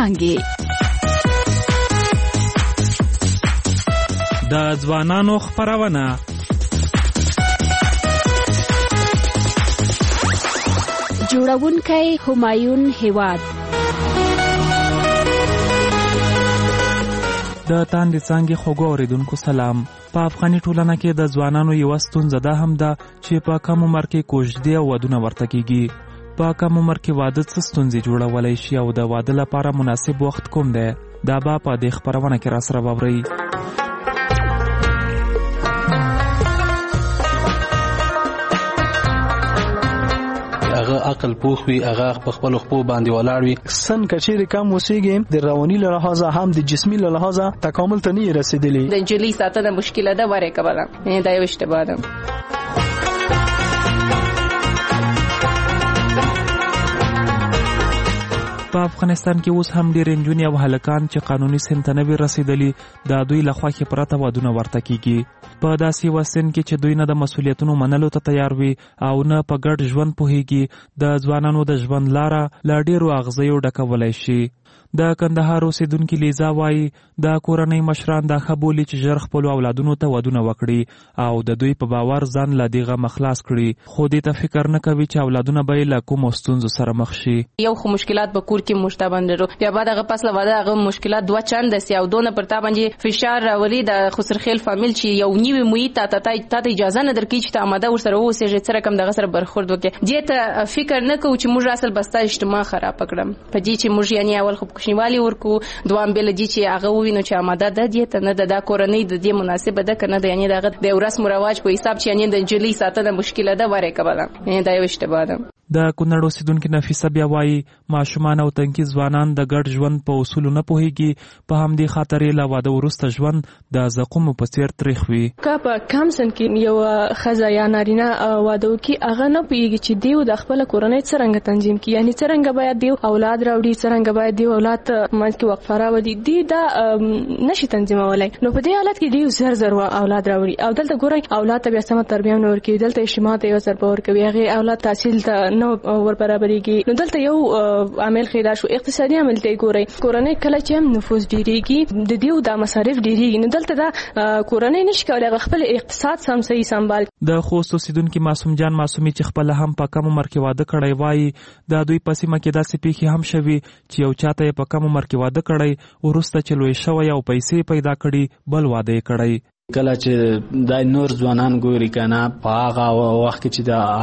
څانګې. د ځوانانو خپرونه جوړونکی همایون هیواد. د تاندې څانګې خوږو اوریدونکو سلام. په افغاني ټولنه کې د ځوانانو یوه ستونزه دا هم ده چې په کم عمر کې کوژدې او ودونه ورته کیږي. په کم عمر کې واده څه ستونزې جوړولی شي او د واده لپاره مناسب وخت کوم دی؟ دا به په دې خپرونه کې راسره واورئ. هغه عقل پوخ وي، هغه په خپل خپل باندې ولاړ وي. سن کچېرې کم اوسېږي، د رواني له لحاظه هم د جسمي له لحاظه تکامل ته نه رسیدلی. د نجلۍ ساتنه مشکله ده، وره کوله دا یو اشتباه ده. په افغانستان کې اوس هم ډېر نجونې او هلکان چې قانوني سن ته نه وي رسېدلي د دوی له خوښې پرته ودونه ورته کیږي. په داسې یوه سن کې چې دوی نه د مسؤلیتونو منلو ته تیار وي او نه په ګډ ژوند پوهیږي، د ځوانانو د ژوند لاره له ډېرو اغزیو ډکولی شي. د کندهار اوسیدونکي لیزا وایي د کورنۍ مشران دا ښه بولي چې ژر خپلو اولادونو ته ودونه وکړي او د دوی په باور ځان له دې غمه خلاص کړي، خو دې ته فکر نه کوي چې اولادونه به یې له کومو ستونزو سره مخ شي. یو خو مشکلات به کور کې موږ ته باندې لرو، بیا بعد هغه پس له واده هغه مشکلات دوه چنده سي او دونه پر تا باندې فشار راولي د خسرخیل فامیل چې یو نیوي محیط ته اجازه نه درکوي چې ته آماده ورسره اوسېږې څه رقم دغه سره برخورد وکړې. دې ته فکر نه کوو چې موږ اصل بستا اجتماع خراب کړم په دې چې موږ یعنې اول خو کوچنیوالي ورکو، دوام بل دي چې هغه ووینو چې آماده ده دې ته نه د کورنۍ د دې مناسبه ده کنه د یعنی دغه د رسم او رواج په حساب چې یعنی د نجلۍ ساتنه مشکله ده، وره کوله دا یو اشتباه ده. د کونړ اوسیدونکي نفیسه بیا وایي ماشومان او تنکي ځوانان د ګډ ژوند په اصولو نه پوهیږي، په همدې خاطر یې له واده وروسته ژوند د زقومو په څېر تریخ وي. که په کم سن کې یو ښځه یا نارینه واده وکړي، هغه نه پوهیږي چې دیو د خپله کورنۍ څرنګه تنظیم کړي، یعنې څرنګه باید دیو اولاد راوړي، څرنګه باید دیو اولاد منځ کې وقفه راولي. دی دا نشي تنظیمولی، نو په دې حالت کې دیو زر زر اولاد راوړي او دلته ګورئ اولاد ته بیا سمه تربیه نه ورکوي، دلته اجتماع ته یو ضربه ورکوي، هغې اولاد تحصیل ته نه ور برابرېږي. نو دلته یو عامل خیدا شو، اقتصادي عامل ته ګورئ. کورنۍ کله چې هم نفوس ډېرېږي د دیو دا مصارف ډېرېږي، نو دلته دا کورنۍ نشي کولی هغه خپل اقتصاد صحیح سنبال. د خوست اوسیدونکي معصوم جان معصومي چې خپله هم په کم عمر کې واده کړی وایي د دوی په سیمه کې داسې پیښې هم شوي چې یو چاته یې په کم عمر کې واده کړی، وروسته چې لوی شوی او پیسې پیدا کړي بل واده یې کړی. کله چې دا نور ځوانان ګوري کنه په هغه وخت کې چې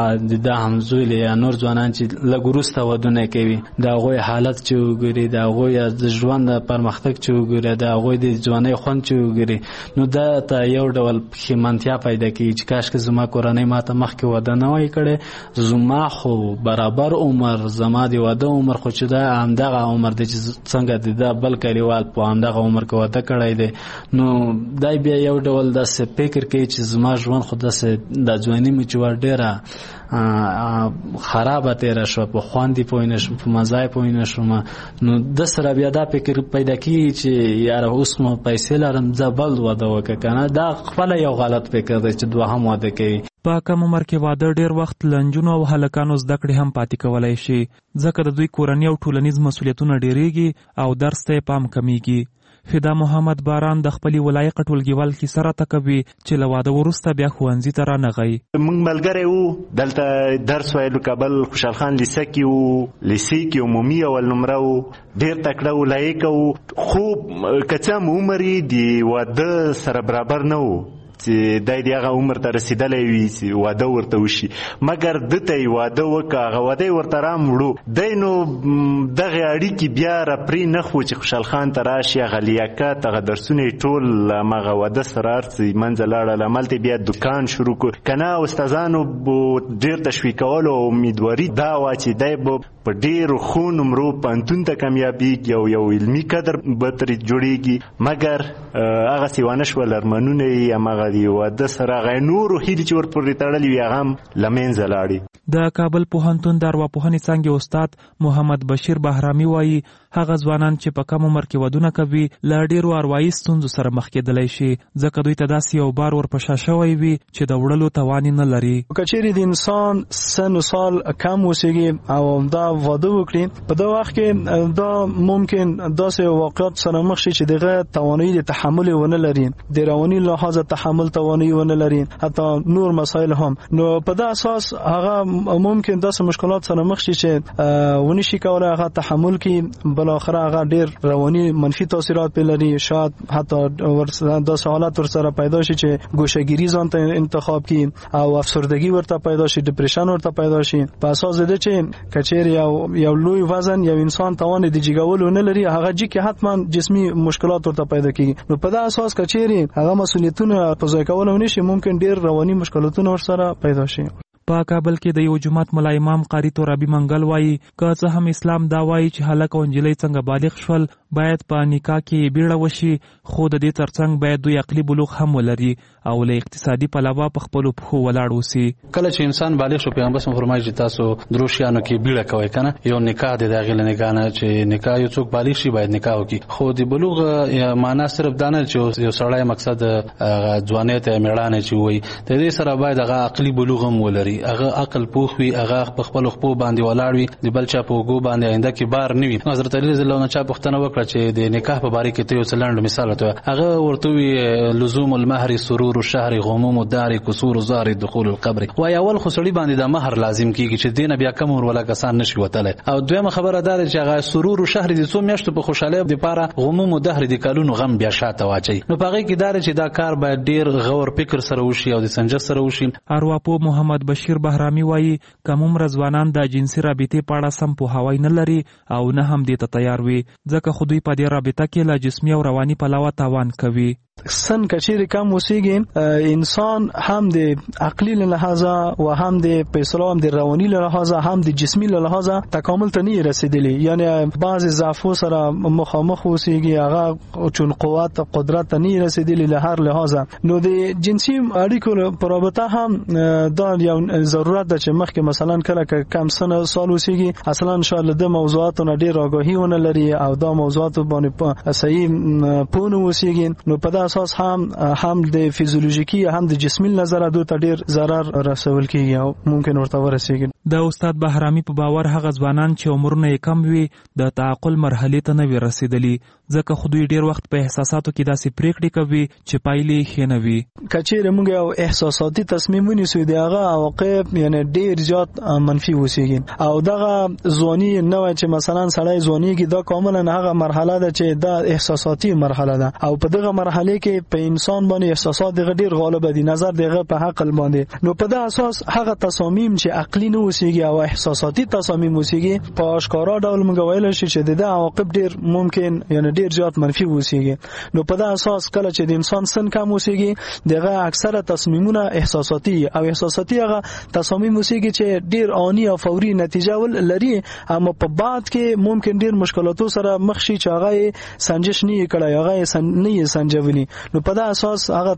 د همزوی یا نور ځوانان چې لږ وروسته ودونه کوي، د هغوی حالت چې وګوري، د هغوی د ژوند پرمختګ چې وګوري، د هغوی د ځوانۍ خوند چې وګوري، نو دا ته یو ډول پښیمانتیا پیدا کوي چې کاشکې زما کورنۍ ما ته مخکې واده نه وای کړی، زما خو برابر عمر زما د واده عمر خو چې دا همدغه عمر دی چې څنګه د بل کلیوال په همدغه عمر کې واده کړی دی. نو دا بیا یو ډول داسې فکر کوي چې زما ژوند خو داسې د ځوانۍ مې چې ډېره خرابه تېره شوه، په خوند یې پوه نه شوم، په مزه یې پوه نه شوم. نو د سره بیا دا فکر پیدا کېږي چې یاره اوس مو پیسې لرم زه بل واده وکړه کنه. دا خپله یو غلط فکر دی چې دوهم واده کوي. په کم عمر کې واده ډېر وخت له نجونو او هلکانو زده کړې هم پاتې کولی شي، ځکه د دوی کورني او ټولنیز مسؤلیتونه ډېرېږي او درس ته یې پام کمیږي. فدا محمد باران د خپلې ولایقه ټولګیوال کیسه راته کوي چې له واده وروسته بیا ښوونځي ته رانغی. موږ ملګری وو، دلته درس ویلو کابل خوشحال خان لیسه کې وو، لیسې کې عمومي اول نمره وو، ډېر تکړه وو، لایق وو، خو که څه هم عمر یې د واده سره برابر نه وو چې دی د هغه عمر ته رسېدلی وي چې واده ورته وشي، مګر ده ته یې واده وکړه، هغه واده یې ورته راموړو. دی نو دغې اړیکې بیا راپرې نه خو چې خوشحال خان ته راشي، هغه لیاقت هغه درسونه یې ټول همغه واده سره هر څه منځه لاړل، هملته بیا دکان شروع کړو که نه. استادانو ډېر تشویقولو او امیدواري دا وه چې دی به په ډېرو ښو نمرو پوهنتون ته کامیابېږي او یو علمي قدر به ترې جوړېږي، مګر هغسې ونه شول. ارمانونه یې همغه د واده سره هغه نورو هیلې چې ورپورې تړلې وي هغه هم له منځه لاړې. د کابل پوهنتون د ارواپوهنې څانګې استاد محمد بشیر بهرامي وایي هغه ځوانان چې په کم عمر کې ودونه کوي له ډیرو اروايي ستونزو سره مخ کېدلی شي ځکه دوی ته داسې یو بار ورپشا شوی وي چې د وړلو توان نه لري. کچېرې د انسان سن سال کم اوسېږي او دا واده وکړي په دا وخت کې دا ممکن داسې واقعیت سره مخ شي چې دغه توانایي د تحمل ونه لري د رواني لحاظ تحمل توانایي ونه لري حتی نور مسایل هم نو په دا اساس هغه ممکن داسې مشکلات سره مخ شي چې ونشي کولای هغه تحمل کړي بل اخر هغه ډیر رواني منفي تاثیرات په لري شاید حتی داسې حالات ورسره پیدا شي چې ګوشهګیری ځان ته انتخاب کړي او افسردگی ورته پیدا شي ډیپریشن ورته پیدا شي په اساس د چې کچېر یو لوی وزن یو انسان توان د جګولو نه لري هغه چې حتما جسمي مشکلات ورته پیدا کیږي نو په دا اساس کچېر هغه مسؤلیتونه په ځای کول نشي ممکن ډیر رواني مشکلاتونه ورسره پیدا شي. په کابل کې د یو جماعت ملا امام قاری ترابی منګل وایي که څه هم اسلام دا وایي چې هلک او نجلۍ څنګه بالغ شول باید په نکاح کې بیړه وشي خو د دې ترڅنګ باید دوی عقلي بلوغ هم ولري او له اقتصادي پلوه په خپلو پښو ولاړ اوسي. کله چې انسان بالغ شو پیغمبر صلی الله علیه وسلم فرمایي چې تاسو درو شیانو کې بیړه کوئ کنه یو نکاح د داخله نه غانه چې نکاح یو څوک بالغ شي باید نکاح وکړي خو د بلوغ معنا صرف دا نه چې یو سړی مقصد ځوانیت میړانه چې وي د دې سره باید هغه عقلي بلوغ هم ولري هغه عقل پوخ وي هغه په خپل خپل باندې ولاړ وي د بل چا په وګو باندې آینده کې بار نه وي. حضرت علی رضی الله عنه چا پوښتنه وکړه چې د نکاح په باره کې ته یو څلند مثال ته هغه ورته وی لزوم المهر سرور الشهر غموم الدار كسور زار دخول القبر وای اول خو سړي باندې د مہر لازم کیږي چې دینه بیا کم ولا کسان نشي وتله او دویمه خبره ده چې هغه سرور الشهر د څو میاشتو په خوشاله د پاره غموم الدهر د کلونو غم بیا شاته واچي نو پاره کې دار چې دا کار باید ډیر غور فکر سره وشي او د سنجش سره وشي. ارواپو محمد بشیر بهرامي وایي کوم رضوانان د جنسي رابطې په اړه سم پوهاوی نه لري او نه هم دې ته تیار وي ځکه خو دوی په دې رابطه کې له جسمي او رواني پلوه تاوان کوي. سن کچېر کم اوسېږي انسان هم د عقلي له لحاظه او هم د په اسلام د رواني له لحاظه هم د جسمي له لحاظه تکامل ته نه رسیدلی یعنی بعض ضعفو سره مخامخ اوسېږي هغه چون قوت قدرت ته نه رسیدلی له هر لحاظه نو د جنسي اړیکو په رابطه هم دا یو ضرورت ده چې مخکې مثلا کله کم سن سال اوسېږي اصلا ان شاء الله د موضوعاتو نه ډیر آگاهی ونه لري او دا موضوعات باندې صحیح پونه اوسېږي نو په اساس هم د فیزیولوژیکي هم د جسمي نظر دوی ته ډیر ضرر رسول کیږي او ممکن ورته ورسیږي. د استاد بهرامي په باور هغه ځوانان چې عمرونه کم وي د تعقل مرحله ته نه رسیدلي ځکه خو دوی ډیر وخت په احساساتو کې داسې پریکړې کوي چې پایلې ښه نه وي. کچېر موږ یو احساساتي تصمیم ونیسو دی هغه عواقب یعنی ډیر زیات منفي وسیږي او دغه ځواني نه وای چې مثلا سړی ځوانيږي دا کاملا هغه مرحله ده چې دا احساساتي مرحله ده او په دغه مرحله کې په انسان باندې احساسات دغه ډیر غالب دي نظر دغه په عقل باندې نو په دغه اساس هغه تصامیم چې عقلي نه وسیږي او احساساتي تصامیم وسیږي په اشکارا ډول موږ ویل شي چې د عواقب ډیر ممکن یعنی ډیر زیات منفي وسیږي نو په دغه اساس کله چې د انسان سن کم وسیږي دغه اکثره تصمیمونه احساساتي او احساساتي هغه تصامیم وسیږي چې ډیر آنی او فوري نتیجه ول لري اما په بعد کې ممکن ډیر مشکلاتو سره مخ شي چې هغه سنجش نه کړي هغه نه سنجولي نو په دا اساس هغه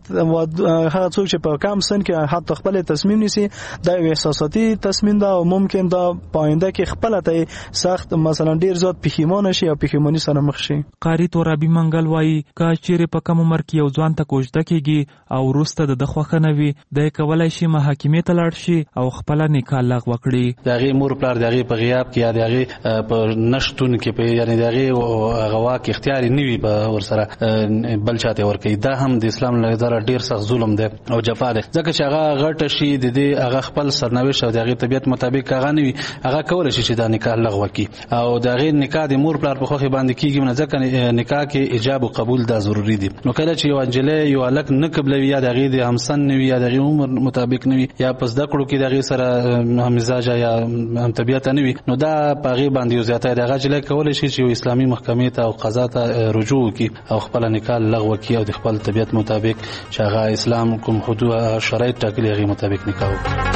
څوک چې په کم سن کې حتی خپل تصمیم نیسي دا یو احساساتي تصمیم ده او ممکن دا پاینده کې خپل ته سخت مثلا ډیر زیات پښیمانه شي او پښیمانی سره مخ شي. قاری ترابی منګل وایي که چیرې په کم عمر کې یو ځوان ته کوژده کیږي او وروسته د خوښه نه وي د کولای شي محاکمې ته لاړ شي او خپل نکاح لغوه کړي. دغه مور پلار دغه په غیاب کې یا دغه په نشټون کې په یعنی دغه غوا کې اختیاري نه وي په ور سره بل چاته ورکي دا هم د اسلام له نظر ډیر سخت ظلم دی او جفا دی ځکه چې هغه غټ شي د دې هغه خپل سرنوشت او دغه طبيعت مطابق هغه نه وي هغه کول شي چې دا نکاح لغوه کی او دغه نکاح د مور پلار په خوخه باندې کیږي نه ځکه نکاح کې ایجاب او قبول دا ضروری دی نو کله چې یو انجلې یو الک نه قبلوي یا دغه د همسن نه وي یا دغه عمر مطابق نه وي یا پس د کړو کې دغه سره هم مزاج یا هم طبيعت نه وي نو دا پاغي باندې یو زیاته دغه جلې کول شي چې اسلامي محکمې ته او قضا ته رجوع کی او خپل نکاح لغوه کی او د خپل طبيعت مطابق چې هغه اسلام کوم حدود شرایط ټاکلي هغه مطابق نکاح وکړي.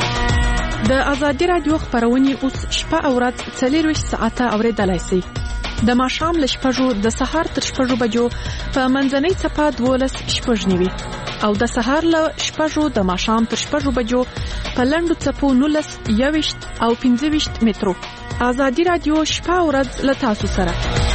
د ازادي رادیو خبرونه اوس شپه او ورځ 24 ساعته اوریدلای شئ. د ماښام له 6 د سهار تر 6 بجو په منځنۍ څپه 12:06 او د سهار له 6 د ماښام تر 6 بجو په لنډو څپو 19:21 او 15 مترو. ازادي رادیو شپه او ورځ له تاسو سره.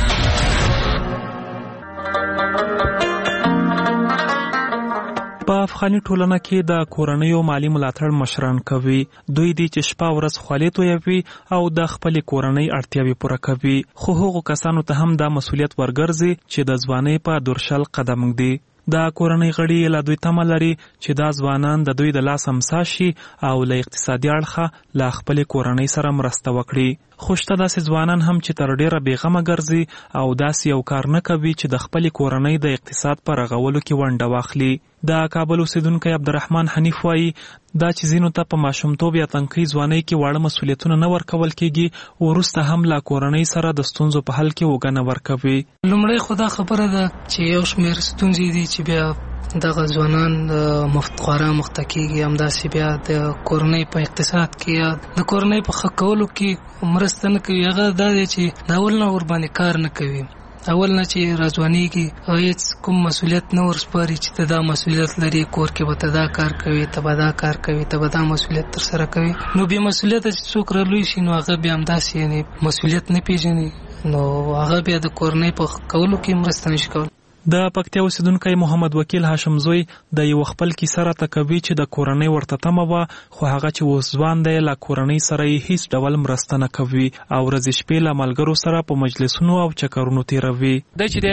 په افغاني ټولنه کې د کورنیو مالی ملاتړ مشران کوي. دوی دي چې شپه ورځ خولې تویوي او د خپل کورنۍ اړتیاوې پوره کوي. خو هغو کسانو ته هم دا مسؤلیت ورګرځي چې د ځوانۍ په دورشل قدم ږدي. د کورنۍ غړي له دوی تمه لري چې دا ځوانان د دوی د لاس امسا شي او له اقتصادي اړخه له خپل کورنۍ سره مرسته وکړي. خو شته داسې ځوانان هم چې تر ډیره بېغمه ګرځي او داسې یو کار نه کوي چې د خپل کورنۍ د اقتصاد په رغولو کې ونډه واخلي. د کابل اوسیدونکی عبدالرحمن حنیف وایي دا چې ځینو ته په ماشومتوب یا تنکۍ ځوانۍ کې واړه مسؤلیتونه نه ورکول کېږي، وروسته هم له کورنۍ سره د ستونزو په حل کې وګڼه ورکوي. لومړی خو دا خبره ده چې یو شمېر ستونزې دي چې بیا دغه ځوانان خورا مخته کېږي، همداسې بیا د کورنۍ په اقتصاد کې یا د کورنۍ په ښه کولو کې مرسته نه کوي. هغه دا دی چې د اول نه ورباندې کار نه کوي. اول نه چې راځوانېږي هیڅ کوم مسؤلیت نه ورسپاري چې ته دا مسؤلیت لري، کور کې به ته دا کار کوي، ته به دا کار کوي، ته به دا مسؤلیت ترسره کوي. نو بې مسؤلیته چې څوک رالوی شي نو هغه بیا همداسې یعنې مسؤلیت نه پېژني، نو هغه بیا د کورنۍ په کولو کې مرسته نشي کولی. د پکتیا اوسیدونکی محمد وکیل هاشم زوی د یو خپل کیسه راته کوي چې د کورنۍ ورته تمه وه، خو هغه چې اوس ځوان دی له کورنۍ سره یې هیڅ ډول مرسته نه کوي او ورځې شپې له ملګرو سره په مجلسونو او چکرونو تېروي. دی چې د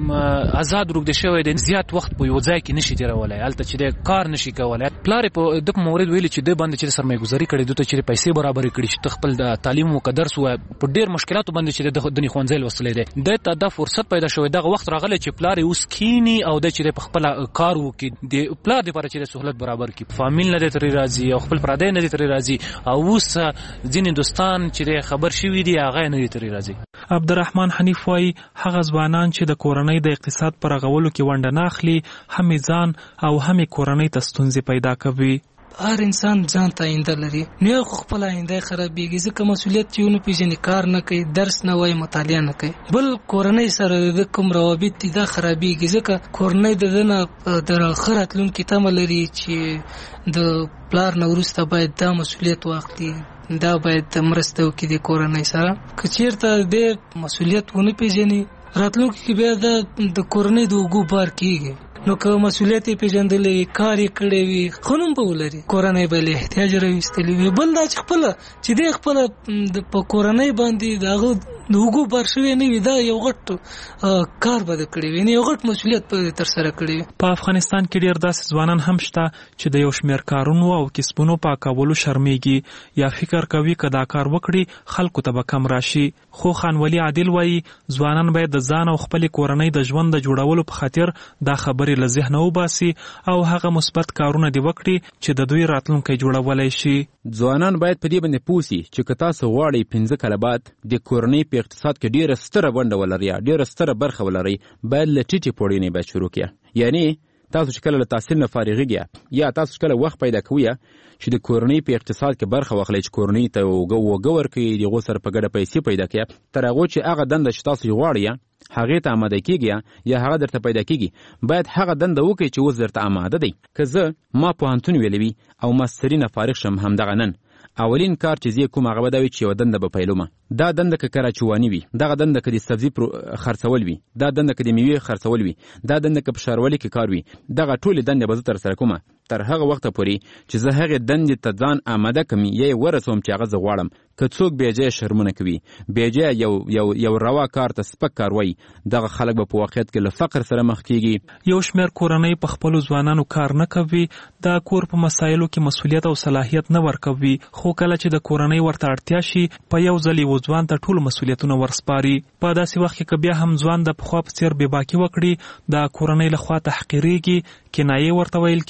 آزاد روږدی شوی دی، زیات وخت په یو ځای کې نشي تېرولی، هلته چې د کار نشي کولی. پلار یې په ده په مورد ویلي چې ده باندې چې سرمایه‌ګذاري کړې، دوی ته چې پیسې برابرې کړي چې ته خپل د تعلیم وکړه، درس ووایه. په ډېر مشکلاتو باندې چې د ښوونځی لوستلی دی، دی ته دا فرصت پیدا شوی، دغه وخت راغلی چې پلار یې اوس کینی او د چې په خپل کار وکړي، د پلار لپاره چې د سہولت برابر کړي. فامیل نه دی ترې راځي او خپل پردی نه دی ترې راځي، او اوس ځینې دوستان چې خبر شوي دي هغه نه دی ترې راځي. عبدالرحمن حنیف وایي هغه ځوانان چې د کورنۍ د اقتصاد پر رغولو کې ونډه نه اخلي، هم ځان او هم کورنۍ ته ستونزې پیدا کوي. هر انسان ځان ته آینده لري، نو یو خپل آینده خرابېږي ځکه مسؤلیت چې ونه پېژني، کار نه کوي، درس نه وایي، مطالعه نه کوي. بل کورنۍ سره د کوم روابط دي دا خرابېږي ځکه کورنۍ د ده نه د ښه راتلونکي تمه لري چې د پلار نه وروسته باید دا مسؤلیت واخلي، دا باید مرسته وکړي د کورنۍ سره. که چېرته د مسؤلیت ونه پېژني راتلونکي کې بیا د کورنۍ د اوږو بار کېږي. نو که مسؤلیت یې پېژندلی وي، کار یې کړی وي، ښه نوم به ولري، کورنۍ به له احتیاج راویستلی وي. بل دا چې خپله چې دی خپله په کورنۍ باندې د هغه د اوږو بار شوی نه وي، دا یو غټ کار به ده کړی وي، یو غټ مسؤلیت به ترسره کړی وي. په افغانستان کې ډېر داسې ځوانان هم شته چې د یو شمېر کارونو او کسبونو په کولو شرمېږي یا فکر کوي که دا کار وکړي خلکو ته به کم راشي. خو خانولي عادل وایي ځوانان باید د ځان او خپلې کورنۍ د ژوند د جوړولو په خاطر دا خبرې له ذهنه وباسي او هغه مثبت کارونه دې وکړي چې د دوی راتلونکی جوړولی شي. ځوانان باید په دې باندې پوه سي چې که تاسو غواړئ 15 کاله بعد د کورنۍ په اقتصاد کې ډېره ستره ونډه ولرئ، ډېره ستره برخه ولرئ، باید له ټیټې پوړۍ نه باید شروع کړئ. یعنې تاسو چې کله له تحصیل نه فارغېږئ یا تاسو چې کله وخت پیدا کوئ چې د کورنۍ په اقتصاد کې برخه واخلئ، چې کورنۍ ته اوږه ورکړئ، د هغو سره په ګډه پیسې پیدا کړئ، تر هغو چې هغه دنده چې تاسو یې غواړئ هغې ته آماده کېږي یا هغه درته پیدا کېږي، باید هغه دنده وکړئ چې اوس درته آماده دی. که زه ما پوهنتون ویلی وي او ماستري نه فارغ شم همدغه نن، اولین کار چې زه کوم هغه به دا وي چې یوه دنده به پیلومه. دا دنده که کراچواني وي، دغه دنده که د سبزي خرڅول وي، دا دنده که د میوې خرڅول وي، دا دنده که په ښاروالۍ کې کار وي، دغه ټولې دندې به زه ترسره کومه تر هغه وخته پورې چې زه هغې دندې ته ځان آماده کړم یا یې ورسوم چې هغه زه غواړم. که څوک بېجایه شرمونه کوي، بېجایه یو روا کار ته سپک کار وایي، دغه خلک به په واقعیت کې له فقر سره مخ کېږي. یو شمېر کورنۍ په خپلو ځوانانو کار نه کوي، د کور په مسایلو کې مسؤلیت او صلاحیت نه ورکوي، خو کله چې د کورنۍ ورته اړتیا شي په یو ځل یو ځوان ته ټول مسؤلیتونه ورسپاري. په داسې وخت کې که بیا هم ځوان د پخوا په څېر بېباکي وکړي، د کورنۍ لخوا تحقیرېږي، کنایې ورته ویل کېږي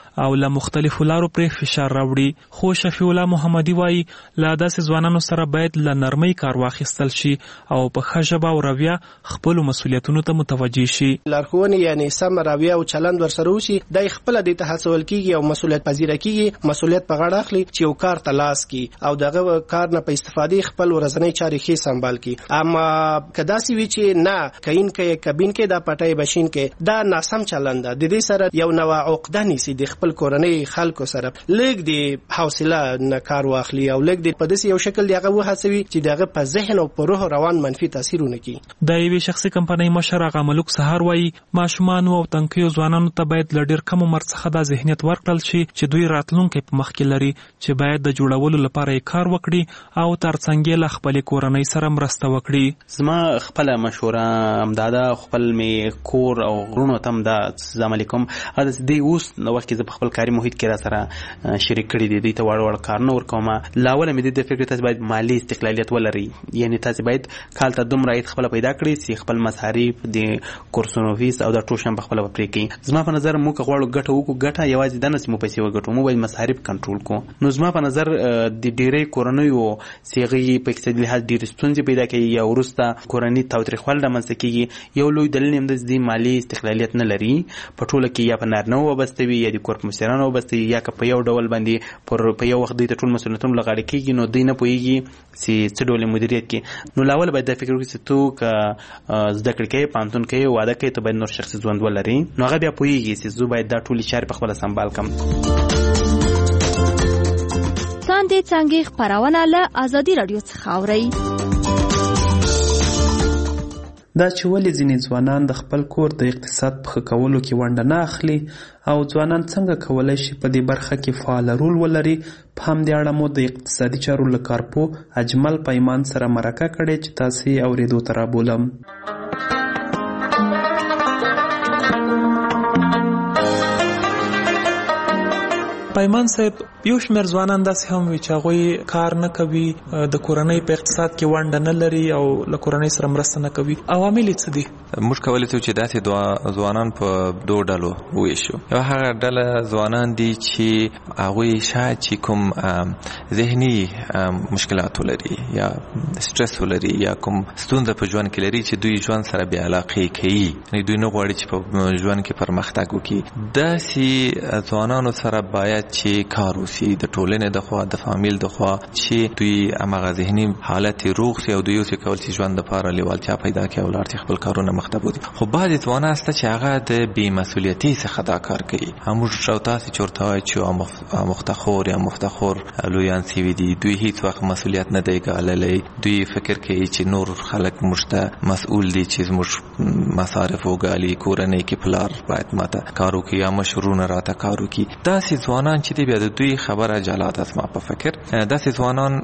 او له مختلفو لارو پرې فشار راوړي. خو شفیع الله محمدي وایي له داسې ځوانانو سره باید له نرمۍ کار واخیستل شي او په ښه ژبه او رویه خپلو مسؤلیتونو ته متوجه شي. لارښوونې یعنی سم رویه او چلند ورسره وشي، د خپل د تحصل کیږي او مسؤلیت پذیره کیږي، مسؤلیت په غاړه اخلي چې یو کار تلاش کی او دغه کار نه په استفادې خپل ورځنی چارې ښه سمبال کی. اما کدا سی وی چې نه کین کې کابین کې دا پټای بشین کې دا ناسم چلند ده، د دې سره یو نوع عقده نیسی د خپل کورنۍ خلکو سره لږ د حوصله نه کار واخلي او لږ د پدې یو شکل دیغه وهڅوي چې دغه په ذهن او په روح روان منفي تاثیرونه کوي. د یوې شخصي کمپنۍ مشر هغه ملک سهار وایي ماشومان او تنکیو ځوانانو ته باید له ډېر کم عمر څخه دا ذهنیت ورکړل شي چې دوی راتلونکي په مخ کې لري، چې باید د جوړولو لپاره یې کار وکړي او ترڅنګ له خپل کورنۍ سره مرسته وکړي. زما خپل مشوره امدادا خپل می کور او غرونو تم دا السلام علیکم ا دې اوس نو وخت کې خپل کاري محیط کې را سره شریک کړی دی، دوی ته وړ کارونه ورکوم. لاول مې د فکر تاسو باید مالی استقلالیت ولري، یعنی تاسو باید کال ته دومره ایت خپل پیدا کړی چې خپل مصارف د کورسونو فیس او د ټوشن په خپل پرې کې. زما په نظر موږ غواړو ګټه وکړو، ګټه یوازې د نس مو پیسې وګټو، مو باید مصارف کنټرول کو. نو زما په نظر د ډېرې کورنیو سیغي په اقتصادي لحاظ ډېر ستونزې پیدا کوي یا ورسته کورنۍ تاوتریخوال د منځ کېږي. یو لوی دلیل هم د مالی استقلالیت نه لري، په ټوله کې یا په نارینه وابسته وي یا د کور په مشرانو وابسته وي یا که په یو ډول باندې په یو وخت دوی ته ټول مسؤلیتونه لغاړه کېږي، نو دوی نه پوهېږي چې څه ډول مدیریت کې. نو لاول باید دا فکر وکړي چې تو که زده کړې کوې، پوهنتون کوې، واده کوې، ته باید نور شخصي ژوند ولري. نو هغه بیا پوهېږي چې زه باید دا ټولې چارې په خپله سمبال کړم. څاندې څانګې خپرونه له ازادي راډیو څخه اورئ. دا چې ولې ځینې ځوانان د خپل کور د اقتصاد په ښه کولو کې ونډه نه اخلي او ځوانان څنګه کولی شي په دې برخه کې فعال رول ولري، په همدې اړه مو د اقتصادي چارو له کارپوه اجمل پیمان سره مرکه کړې چې تاسو یې اورېدو ته رابولم. پیمان صاحب، یو شمېر ځوانان داسې هم وي چې هغوی کار نه کوي، د کورنۍ په اقتصاد کې ونډه نه لري او له کورنۍ سره مرسته نه کوي. عوامل یې څه دي؟ موږ کولی شو چې داسې ځوانان په دوه ډلو وویشو. یو هغه ډله ځوانان دي چې هغوی شاید چې کوم ذهني مشکلات ولري یا سټرس ولري یا کوم ستونزه په ژوند کې لري چې دوی ژوند سره بې علاقې کوي، یعنې دوی نه غواړي چې په ژوند کې پرمختګ وکړي. داسې ځوانانو سره باید چې کار وشي د ټولنې د خوا، د فامیل د خوا، چې دوی هماغه ذهني حالت روغ شي او دوی اوسې کول چې ژوند دپاره لیوالتیا پیدا کړي او لاړ چې خپل کارونه مخ ته بوځي. خو بعضې ځوانان شته چې هغه د بې مسؤلیتۍ څخه دا کار کوي. موږ او تاسې چې ورته وایو چې مفتخور یا مفتخور لویان سوي دي، دوی هیڅ وخت مسؤلیت نه دی ګاللی. دوی فکر کوي چې نور خلک موږ ته مسؤول دي چې زموږ مصارف وګالي، کورنۍ کې پلار باید ماته کار وکړي یا مشرونه راته کار وکړي. داسې ځوانان چې دی بیا د دوی خبره جلا ده. زما په فکر داسې ځوانان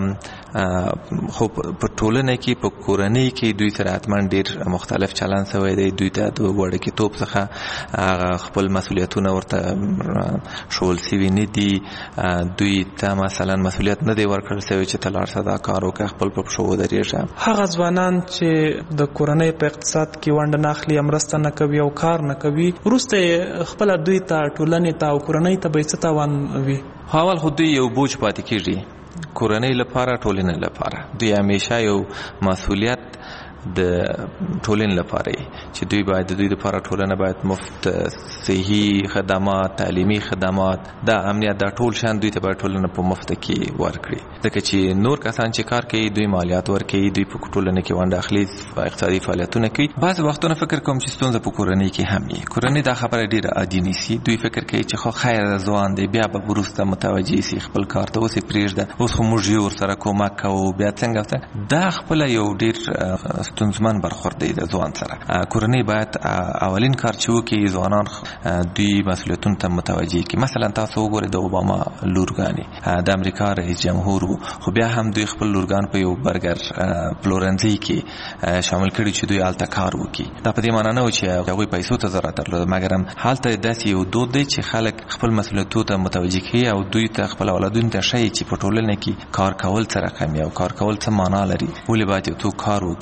خو په ټولنه کې په کورنۍ کې دوی سره حتما ډېر مختلف چلند شوی دی. دوی ته د وړکېتوب څخه خپل مسؤلیتونه ورته ښوول شوي نه دي. دوی ته مثلا مسؤلیت نه دی ورکړل شوی چې ته لاړ شه دا کار وکړه، خپل په پښو ودرېږه. هغه ځوانان چې د کورنۍ په اقتصاد کې ونډه نه اخلي، مرسته نه کوي او کار نه کوي، وروسته خپله دوی ته ټولنې ته او کورنۍ ته به څه تاوان وي؟ اول خو دوی یو بوج پاتې کېږي، کورنۍ لپاره، ټولنې لپاره. دوی همیشه یو مسؤلیت د ټولنې لپاره چې دوی باید د دوی لپاره ټولنه باید مفت صحي خدمات، تعلیمي خدمات، دا امنیت، دا ټول شان دوی ته باید ټولنه په مفت کې ورکړي. ځکه چې نور کسان چې کار کوي دوی مالیات ورکوي، دوی په ټولنه کې ونډه اخلي، اقتصادي فعالیتونه کوي. بعض وختونه فکر کوم چې ستونزه په کورنۍ کې هم وي. کورنۍ دا خبره ډېره عادي نیسي. دوی فکر کوي چې خو خیر ځوان دی، بیا به وروسته متوجه شي خپل کار ته، اوس یې پرېږده، اوس خو موږ یې ورسره کومک کوو، بیا څنګه. دا خپله یو ډېر ستونزمن برخورد دی د ځوان سره. کورنۍ باید اولین کار چې وکړي ځوانان دوی مسؤلیتونو ته متوجه کړي. مثلا تاسو وګورئ د اوباما لورګانې د امریکا رئیس جمهور وو، خو بیا هم دوی خپل لورګان په یو برګر پلورنځي کې شامل کړي چې دوی هلته کار وکړي. دا په دې معنی نه و چې هغوی پیسو ته ضرورت درلود، مګر هم هلته داسې یو دود دی چې خلک خپل مسؤلیتونو ته متوجه کړي او دوی ته خپل اولادونو ته ښیي چې په ټولنه کې کار کول څه رقم او کار کول څه معنا لري، ولې باید یو څوک کار وکړي.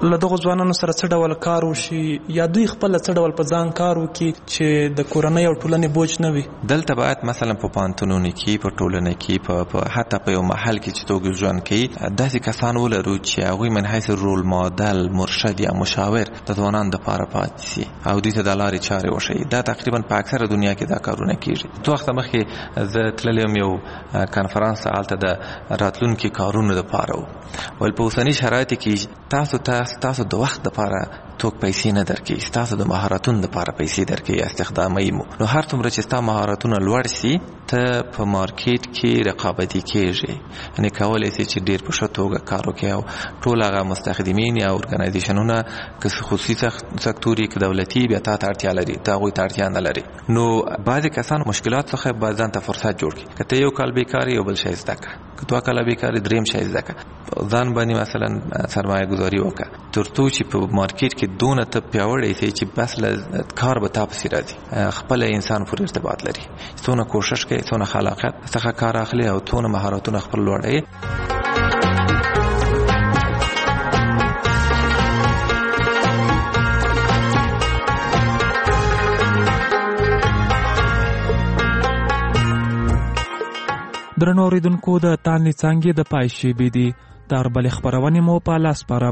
له دغه ځوانانو سره څه ډول کار وشي یا دوی خپل څه ډول په ځان کار وکړي چې د کورنۍ او ټولنې بوج نه وي؟ دلته باید مثلا په پوهنتونونو کې په ټولنه کې په حتی په یو محل کې چې توګه ژوند کوي داسې کسان ولرو چې هغوی من حیث رول ماډل مرشد یا مشاور د ځوانانو دپاره پاتې سي او دوی ته د لارې چارې وښیي. دا تقریبا په اکثره دنیا کې دا کارونه کیږي. څو وخته مخکې زه تللی یم یو کنفرانس ته، هلته د راتلونکي کارونو دپاره و. ول په اوسني شرایطو کې تاسو د وخت دپاره څوک پیسې نه درکوي، ستاسو د مهارتونو دپاره پیسې درکوي، استخداموي مو. نو هر څومره چې ستا مهارتونه لوړ سي ته په مارکیټ کې رقابتي کېږي، یعنې کولی سي چې ډېر په ښه توګه کار وکړي او ټول هغه مستخدمین یا ارګنایزیشنونه که خصوصي سکتور یې که دولتي بیا تا ته اړتیا لري، ته هغوی ته اړتیا نه لري. نو بعضې کسان مشکلات څخه باید ځان ته فرصت جوړ کړي. که ته یو کال بیکاري یو بل شی زده کړه، که 2 کاله بیکاري 3 شی زده کړه، ځان باندې مثلا سرمایه گذاري وکړه تر څو چې په مارکیټ کې دونه ته پیاوړی شي چې بس له کار به تا پسې راځي. خپل انسان پورې ارتباط لري، څونه کوشش کوي، څونه خلاقیت څخه کار اخلي او څونه مهارتونه خپل لوړوي. درنو اوریدونکو د تانې څانګې د پای شیبې دي. د اربلې خپرونې مو په لاس سپارم.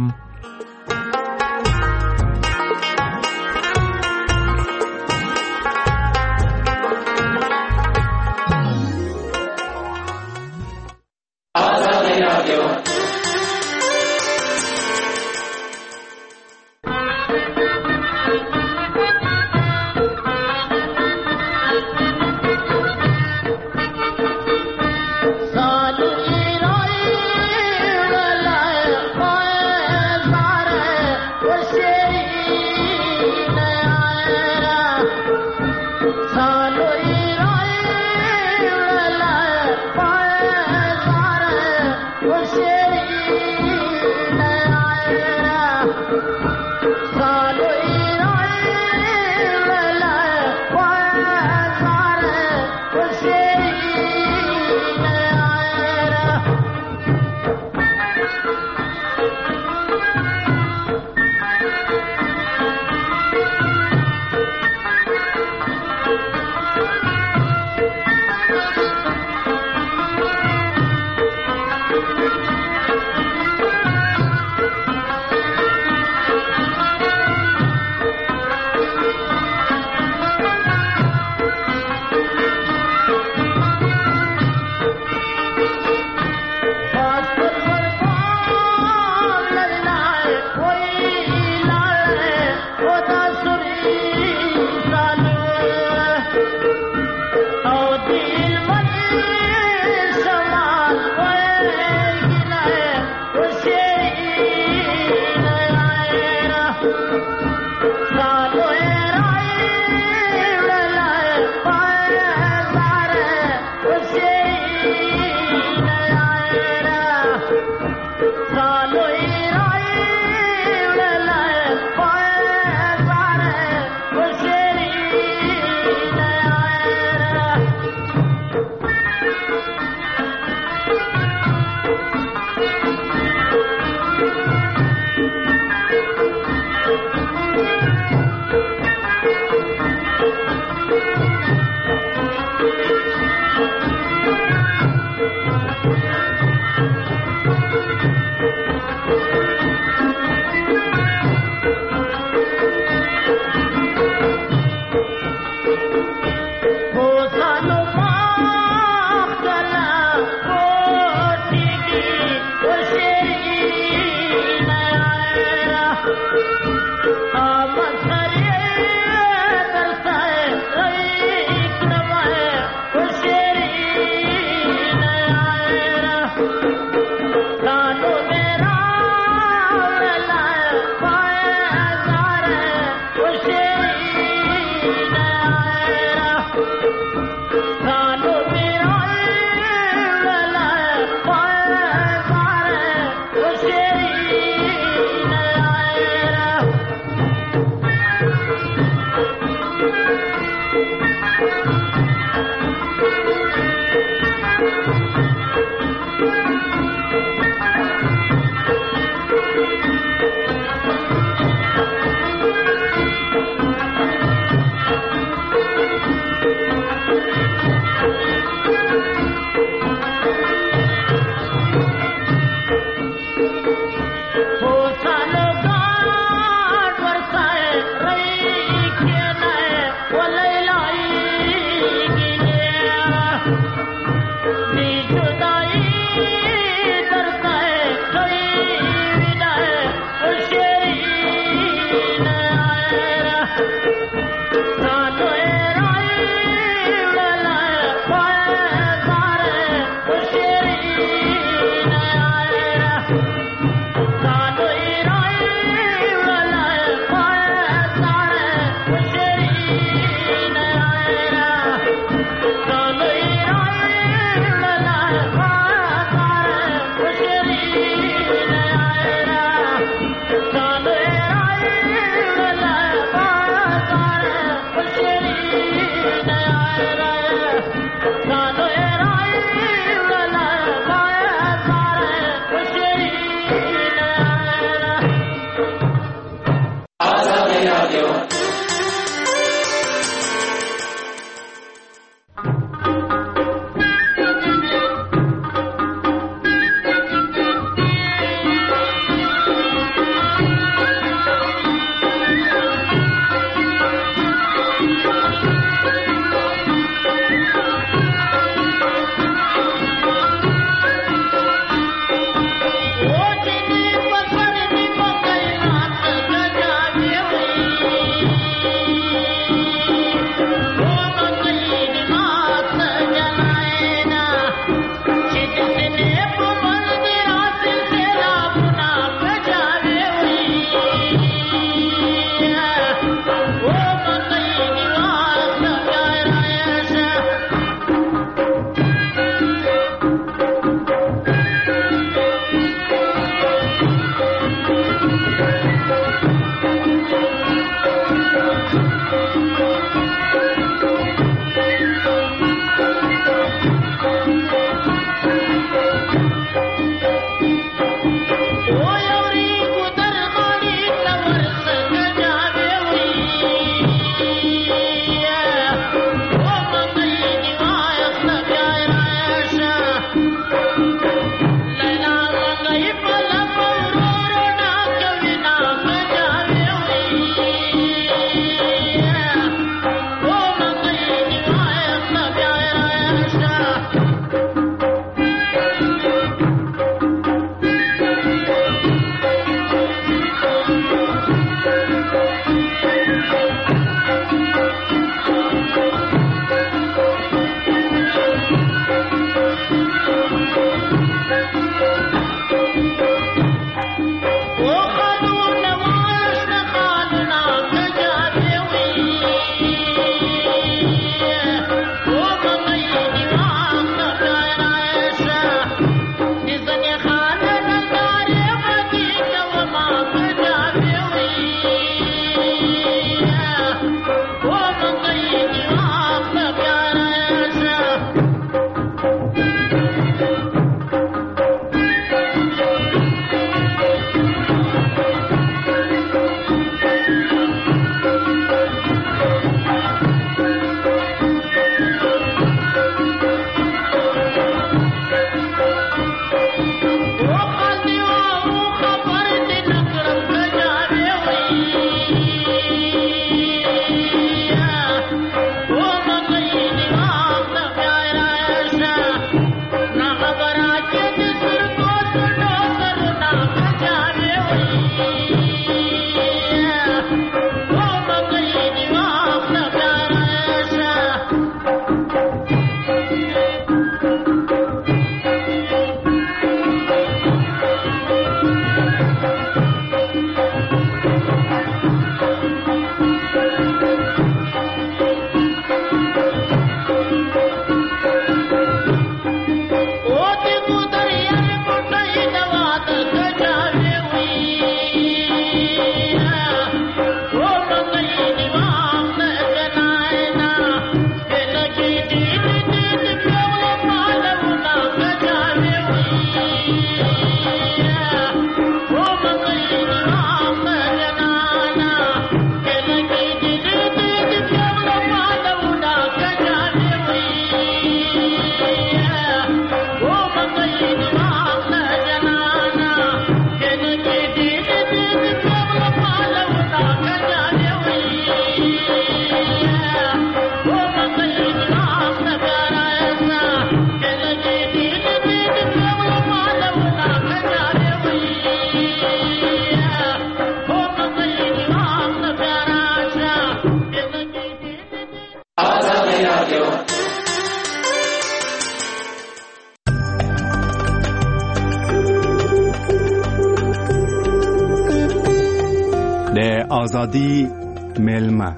آزادی میلمه.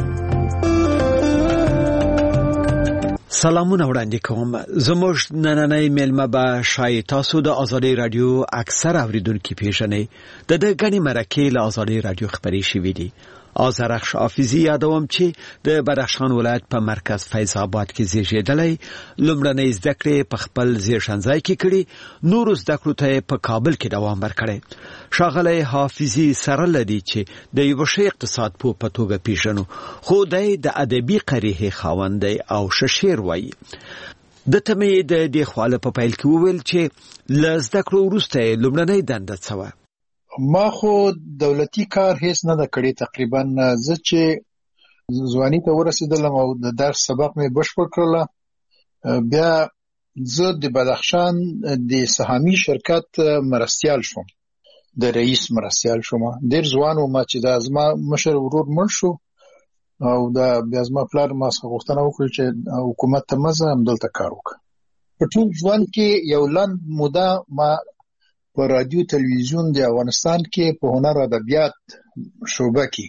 سلامونه وړاندې کوم. زموږ نننۍ میلمه به شاید تاسو د ازادي رادیو اکثر اوریدونکي پیژنئ. د ده ګڼې مرکې له ازادي رادیو خپرې شوي دي. آذرخش حافظي یادوم چې د بدخشان ولایت په مرکز فیض آباد کې زیږېدلی. لومړنۍ زده کړې په خپل زیږنځای کې کړي، نورو زده کړو ته په کابل کې دوام ورکړی. ښاغلی حافظي سره لدی چې د یو ښه اقتصاد پوه په توګه پیژنو، خو دی د ادبي قریحې خاوند دی او ښه شعر وایي. دته مې د دې خواله په پیل کې وویل چې له زده کړو وروسته یې لومړنۍ دنده څه وه؟ ما خو دولتي کار هیڅ نه ده کړی. تقریبا زه چې ځواني ته ورسېدلم او د درس سبق مې بشپړ کړله، بیا زه د بدخشان د سهامي شرکت مرستیال شوم، د رئیس مرستیال شوم. ډېر ځوان وم چې دا زما مشر ورور مړ شو او دا بیا زما پلار ما څخه غوښتنه وکړه چې حکومت ته مه ځه، همدلته کار وکړه. په ټول ژوند کې یو لنډ موده ما په رادیو تلویزیون د افغانستان کې په هنر او ادبیات شعبه کې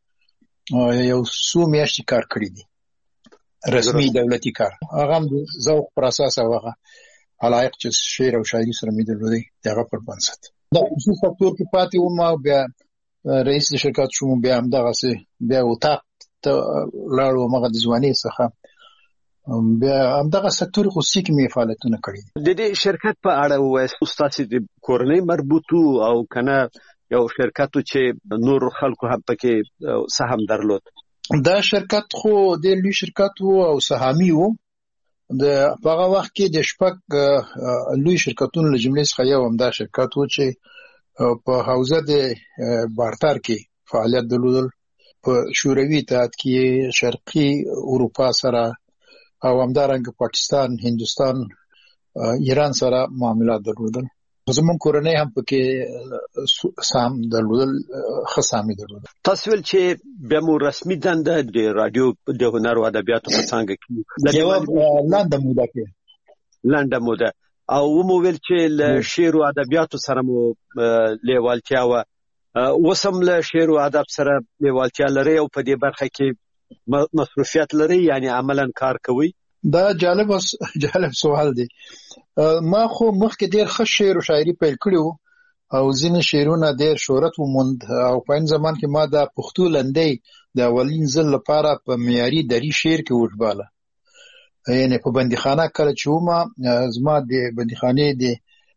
یو څو میاشتې کار کړی دی، رسمي دولتي کار. هغه هم د ذوق پر اساس او هغه علایق چې شعر او شاعري سره مې درلودی د هغه پر بنسټ د خصوصي سکتور کې پاتې وم او بیا رئیس د شرکت شوم. بیا همدغسې بیا اتاق ته لاړم هغه د ځوانۍ څخه، بیا همدغه سکتور خصوصي کې مې فعالیتونه کړي. د دې شرکت په اړه ووایئ، ستاسو د کورنۍ مربوط او کنه یو شرکت چې نور خلکو هم پکې سهم درلود؟ دا شرکت خو د لوی شرکت وو او سهامي وو. د هغه وخت کې د شپږ لوی شرکتونو له جملې څخه یو هم دا شرکت وو چې په حوزه د بارتر کې فعالیت درلودل، په شوروي اتحاد کې، شرقي اروپا سره او همدارنګه پاکستان، هندوستان، ایران سره معاملات درلودل. زموږ کورنۍ هم پکې سهم درلودل، ښه سهامي درلودل. تاسو ویل چې بیا مو رسمي دنده د رادیو د هنر او ادبیاتو په څانګه کې یوه لنډه موده او مو ویل چې له شعر او ادبیاتو سره مو لیوالتیا وه. اوس هم له شعر او ادب سره لیوالتیا لرئ او په دې برخه کې مصروفیت لري، یعنی عملاً کار کوي؟ دا جالب سوال دی. ما خو مخکې ډېر ښه شعر او شاعري پیل کړی وو او ځینې شعرونه ډېر شهرت وموند او په این زمان کې ما دا پښتو لنډۍ د اولین ځل لپاره په معیاري دري شعر کې وژباله. یعنې په بندیخانه کله چې وم، زما د بندیخانې د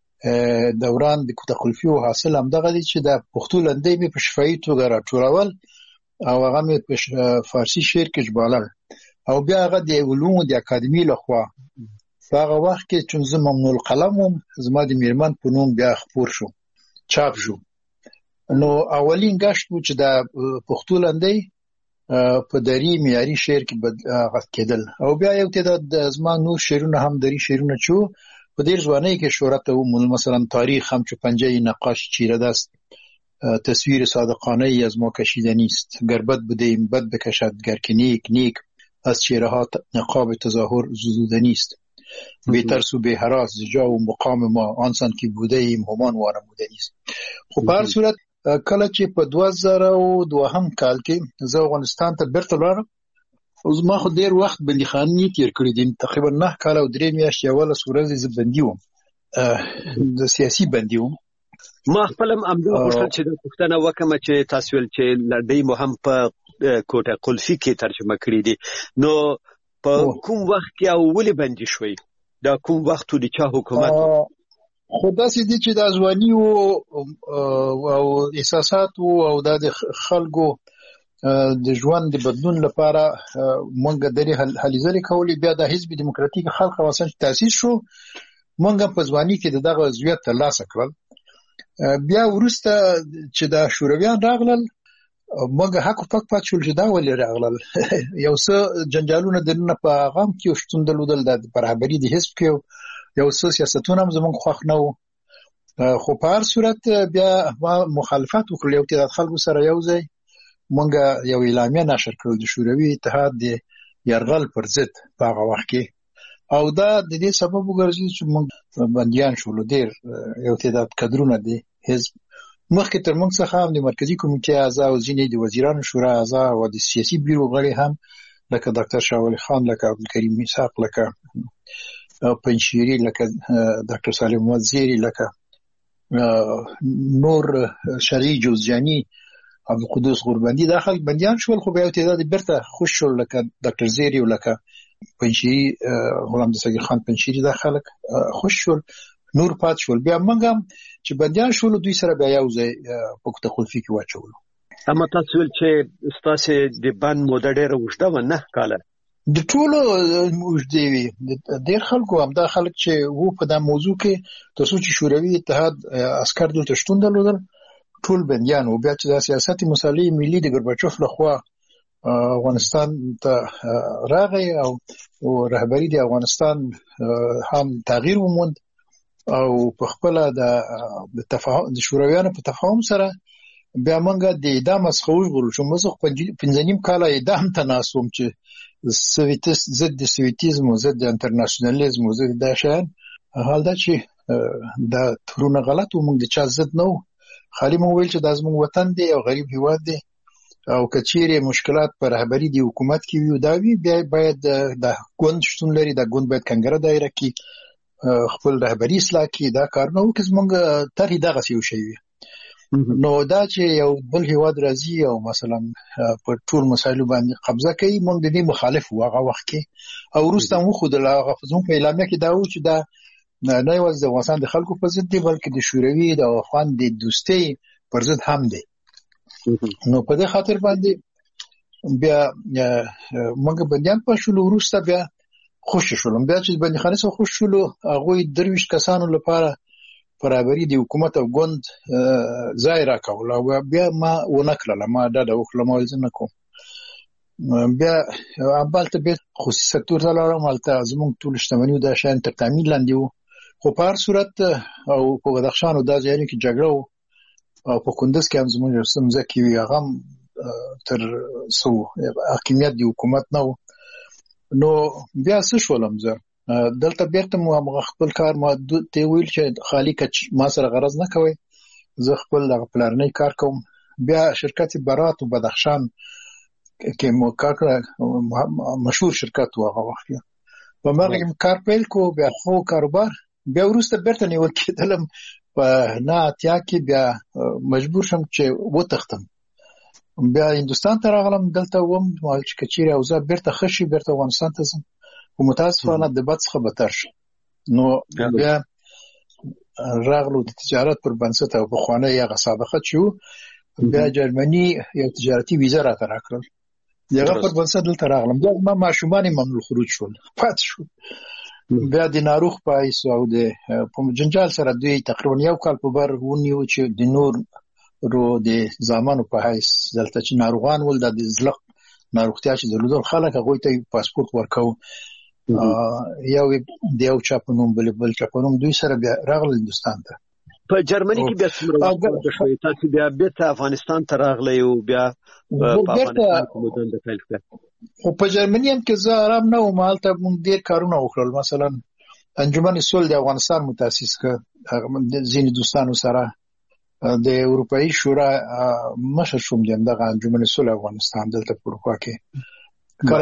دوران د تخلفي او حاصل همدغه دی چې د پښتو لنډۍ مې په شفاهي توګه راټولول او هغه مې په فارسي شعر کې ژبالل او بیا هغه د علومو د اکاډمي لخوا په هغه وخت کې چې زه ممنوع القلم وم، زما د میرمن په نوم بیا خپور شو، چاپ شو. نو اولین ګشت و چې د پښتو لنډۍ په دري معیاري شعر کې کېدل او بیا یو تعداد زما نور شعرونه هم دري شعرونه چې په ډېر ځوانۍ کې شهرت وموند. مثلا تاریخ همچو پنجه نقاش چیره دست، تصویر صادقانه ای از ما کشیده نیست، گر بد بدیم بد بکشد، گر که نیک نیک از چهره ها نقاب تظاهر زدوده نیست، بی ترس و بی هراس جا و مقام ما آنسان که بوده ایم همان وانموده نیست. خب به هر صورت کله چې په 2002 کال کې زه افغانستان ته بیرته لاړم، زما خو ډېر وخت بندیخانې تیر کړی دي، تقریبا 9 کال او 3 میاشتې 11 ورځې زه بندي وم، د سیاسي بندي وم. ما خپل هم همدغه غوښتل چې د پوښتنه وکړم چې تاسو ویل چې لنډۍ مو هم په کوټه قلفي کې ترجمه کړي دي، نو په کوم وخت کې او ولې بندي شوي؟ دا کوم وخت د چا حکومت؟ خو داسې دي چې د ځواني او احساسات او د خلکو د ژوند د بدلون لپاره مونږ درې هلې ځلې کولې. بیا د حزب دیموکراتیک خلق افغانستان تاسیس شو، مونږ په ځواني کې دغه عضویت ترلاسه کړل. بیا وروسته چې د شورویان راغلل، مونږ حق پک پات شول چې دا ولې راغلل. یو څه جنجالونه دننه په غم کې شتون درلودل، د برابري د حزب کې یو څه سیاستونه هم زموږ خوښ نه وو. خو په هر صورت بیا ما مخالفت وکړ، یو تعداد خلکو سره یو ځای مونږ یو اعلامیه نشر کړل د شوروي اتحاد د یرغل پر ضد په هغه وخت کې، او دا د دې سبب وګرځي چې مونږ بندیان شولو. ډېر یو تعداد کادرونه د حزب مخکې تر موږ څخه هم د مرکزی کمیټې اعضا او ځینې د وزیرانو شورا اعضا او د سیاسي بیرو غړي هم لکه ډاکټر شاه ولی خان، لکه عبدالکریم میثاق، لکه پنشیری، لکه ډاکټر سالم وزیری، لکه نور شرعي جوزجاني، عبدالقدوس غوربندي، دا خلک بندیان شول، خو بیا یو تعداد بیرته خوش شول لکه ډاکټر زیری او لکه پنشیری، غلام دستگیر خان پنشیری، دا خلک خوش شول، نور پات شول. بیا موږ هم چې بندیان شول دوی سره بیا یو ځای په کوټه خلفي کې واچولو. اما تاسو ول چې ستاسو د بند موده ډېره اوږده و، 9 کاله د ټولو اوږدې وي. ډېر خلکو همدا خلک چې وو په دا موضوع کې تاسو چې شوروي اتحاد عسكر دلته شتون درلودل ټول بندیان وو. بیا چې د سیاست مصالح ملي د ګورباچوف لخوا افغانستان ته راغی او رهبری د افغانستان هم تغییر وموند او په خپل د تفاهم د شورویانو په تفاهم سره بیا موږ د اعدام څخه وژغورل شو. موږ 15 کال اعدام ته ناسوم چې ضد د سویتیزم او ضد د انټرنیشنالیزم او ضد د شان حال دا چې دا ترونه غلط و، موږ د چا ضد نه و، خالي مو ویل چې دا زموږ وطن دی او غریب هیواد دی او کچېره مشکلات پر رهبری دی حکومت کې وي دا وی بیا باید د ګوند شتون لري، د ګوند باید کنګره دایره کې خپل رهبری اصلاح کې دا کار نه وکړ. موږ تر دغه یو شی وي نو دا چې یو بل هیواد راځي او مثلا په ټول مسایلو باندې قبضه کوي، موږ د دې مخالف و هغه وخت کې او وروسته مو خو د غفزون په اعلامیه کې دا و چې دا نه یوازې د افغانستان د خلکو په ضد دی بلکې د شوروي د افغان د دوستۍ پر ضد هم دی. نو په دې خاطر باندې بیا موږ بندیان په شلو وروسته بیا خوش شولم. بیا چې بندیخانه سره خوش شولو هغه 23 کسانو لپاره برابرۍ د حکومت او ګوند ځای راکول او بیا ما ونکړل، ما دا وکړم او ځنه کوم. بیا امبالته به خصوصي سکتور ته لاړم، هلته زموږ ټول شتمنۍ د شان تر تامین لاندې وو، خو په هر صورت او په بدخشان او د ځایونو کې جګړه او په کندز کې هم زموږ سمزه کې وی هغه تر سو حاکمیت د حکومت نه و. نو بیا څه شولم زه دلته بیرته مو خپل کار ما ته ویل چې خالی کچ ما سره غرض نه کوي، زه خپل د پلانې کار کوم. بیا شرکت برات او بدخشان کې مو کار مشهور شرکت و هغه وخت په مغرب کار پیل کو، بیا خو کاروبار بیا ورسته بیرته نیول کېدلم په نه اتیا کې بیا مجبور شم چې وتښتم. بیا هندستان ته راغلم، دلته وم مال چې کچېره او زه بیرته خشي بیرته افغانستان ته ځم، خو متاسفانه د بد څخه بدتر شو. نو بیا راغلو د تجارت پر بنسټ او په خوانه یې غصابخه شو. بیا جرمني یو تجارتي ویزه راته راکړل، دغه پر بنسټ دلته راغلم. بیا ما ماشومان ممنوع خروج شول، پات شو. بیا د ناروغ پایس او د په جنجال سره دوی تقریبا یو کال په بر ونیو چې د نور رو د زمانو په حیث دلته چې ناروغان ول د زلق ناروغتیا چې درلودل خلک هغه ته پاسپورت ورکاو، یو چا په نوم بل چا په نوم دوی سره بیا راغل هندستان ته. په جرمني کې بیا څومره شوي تاسو بیا بیرته افغانستان ته راغلی او بیا په افغانستان کې مو دنده پیل کړه؟ خو په جرمني هم کې زه آرام نه وم، هلته موږ ډېر کارونه وکړل. مثلا انجمن صلح د افغانستان متاسس کړ ځینې دوستانو سره، د اروپאי شورا مشر شوم دغه انجمن صلح افغانستان دلته په اروپا کې کله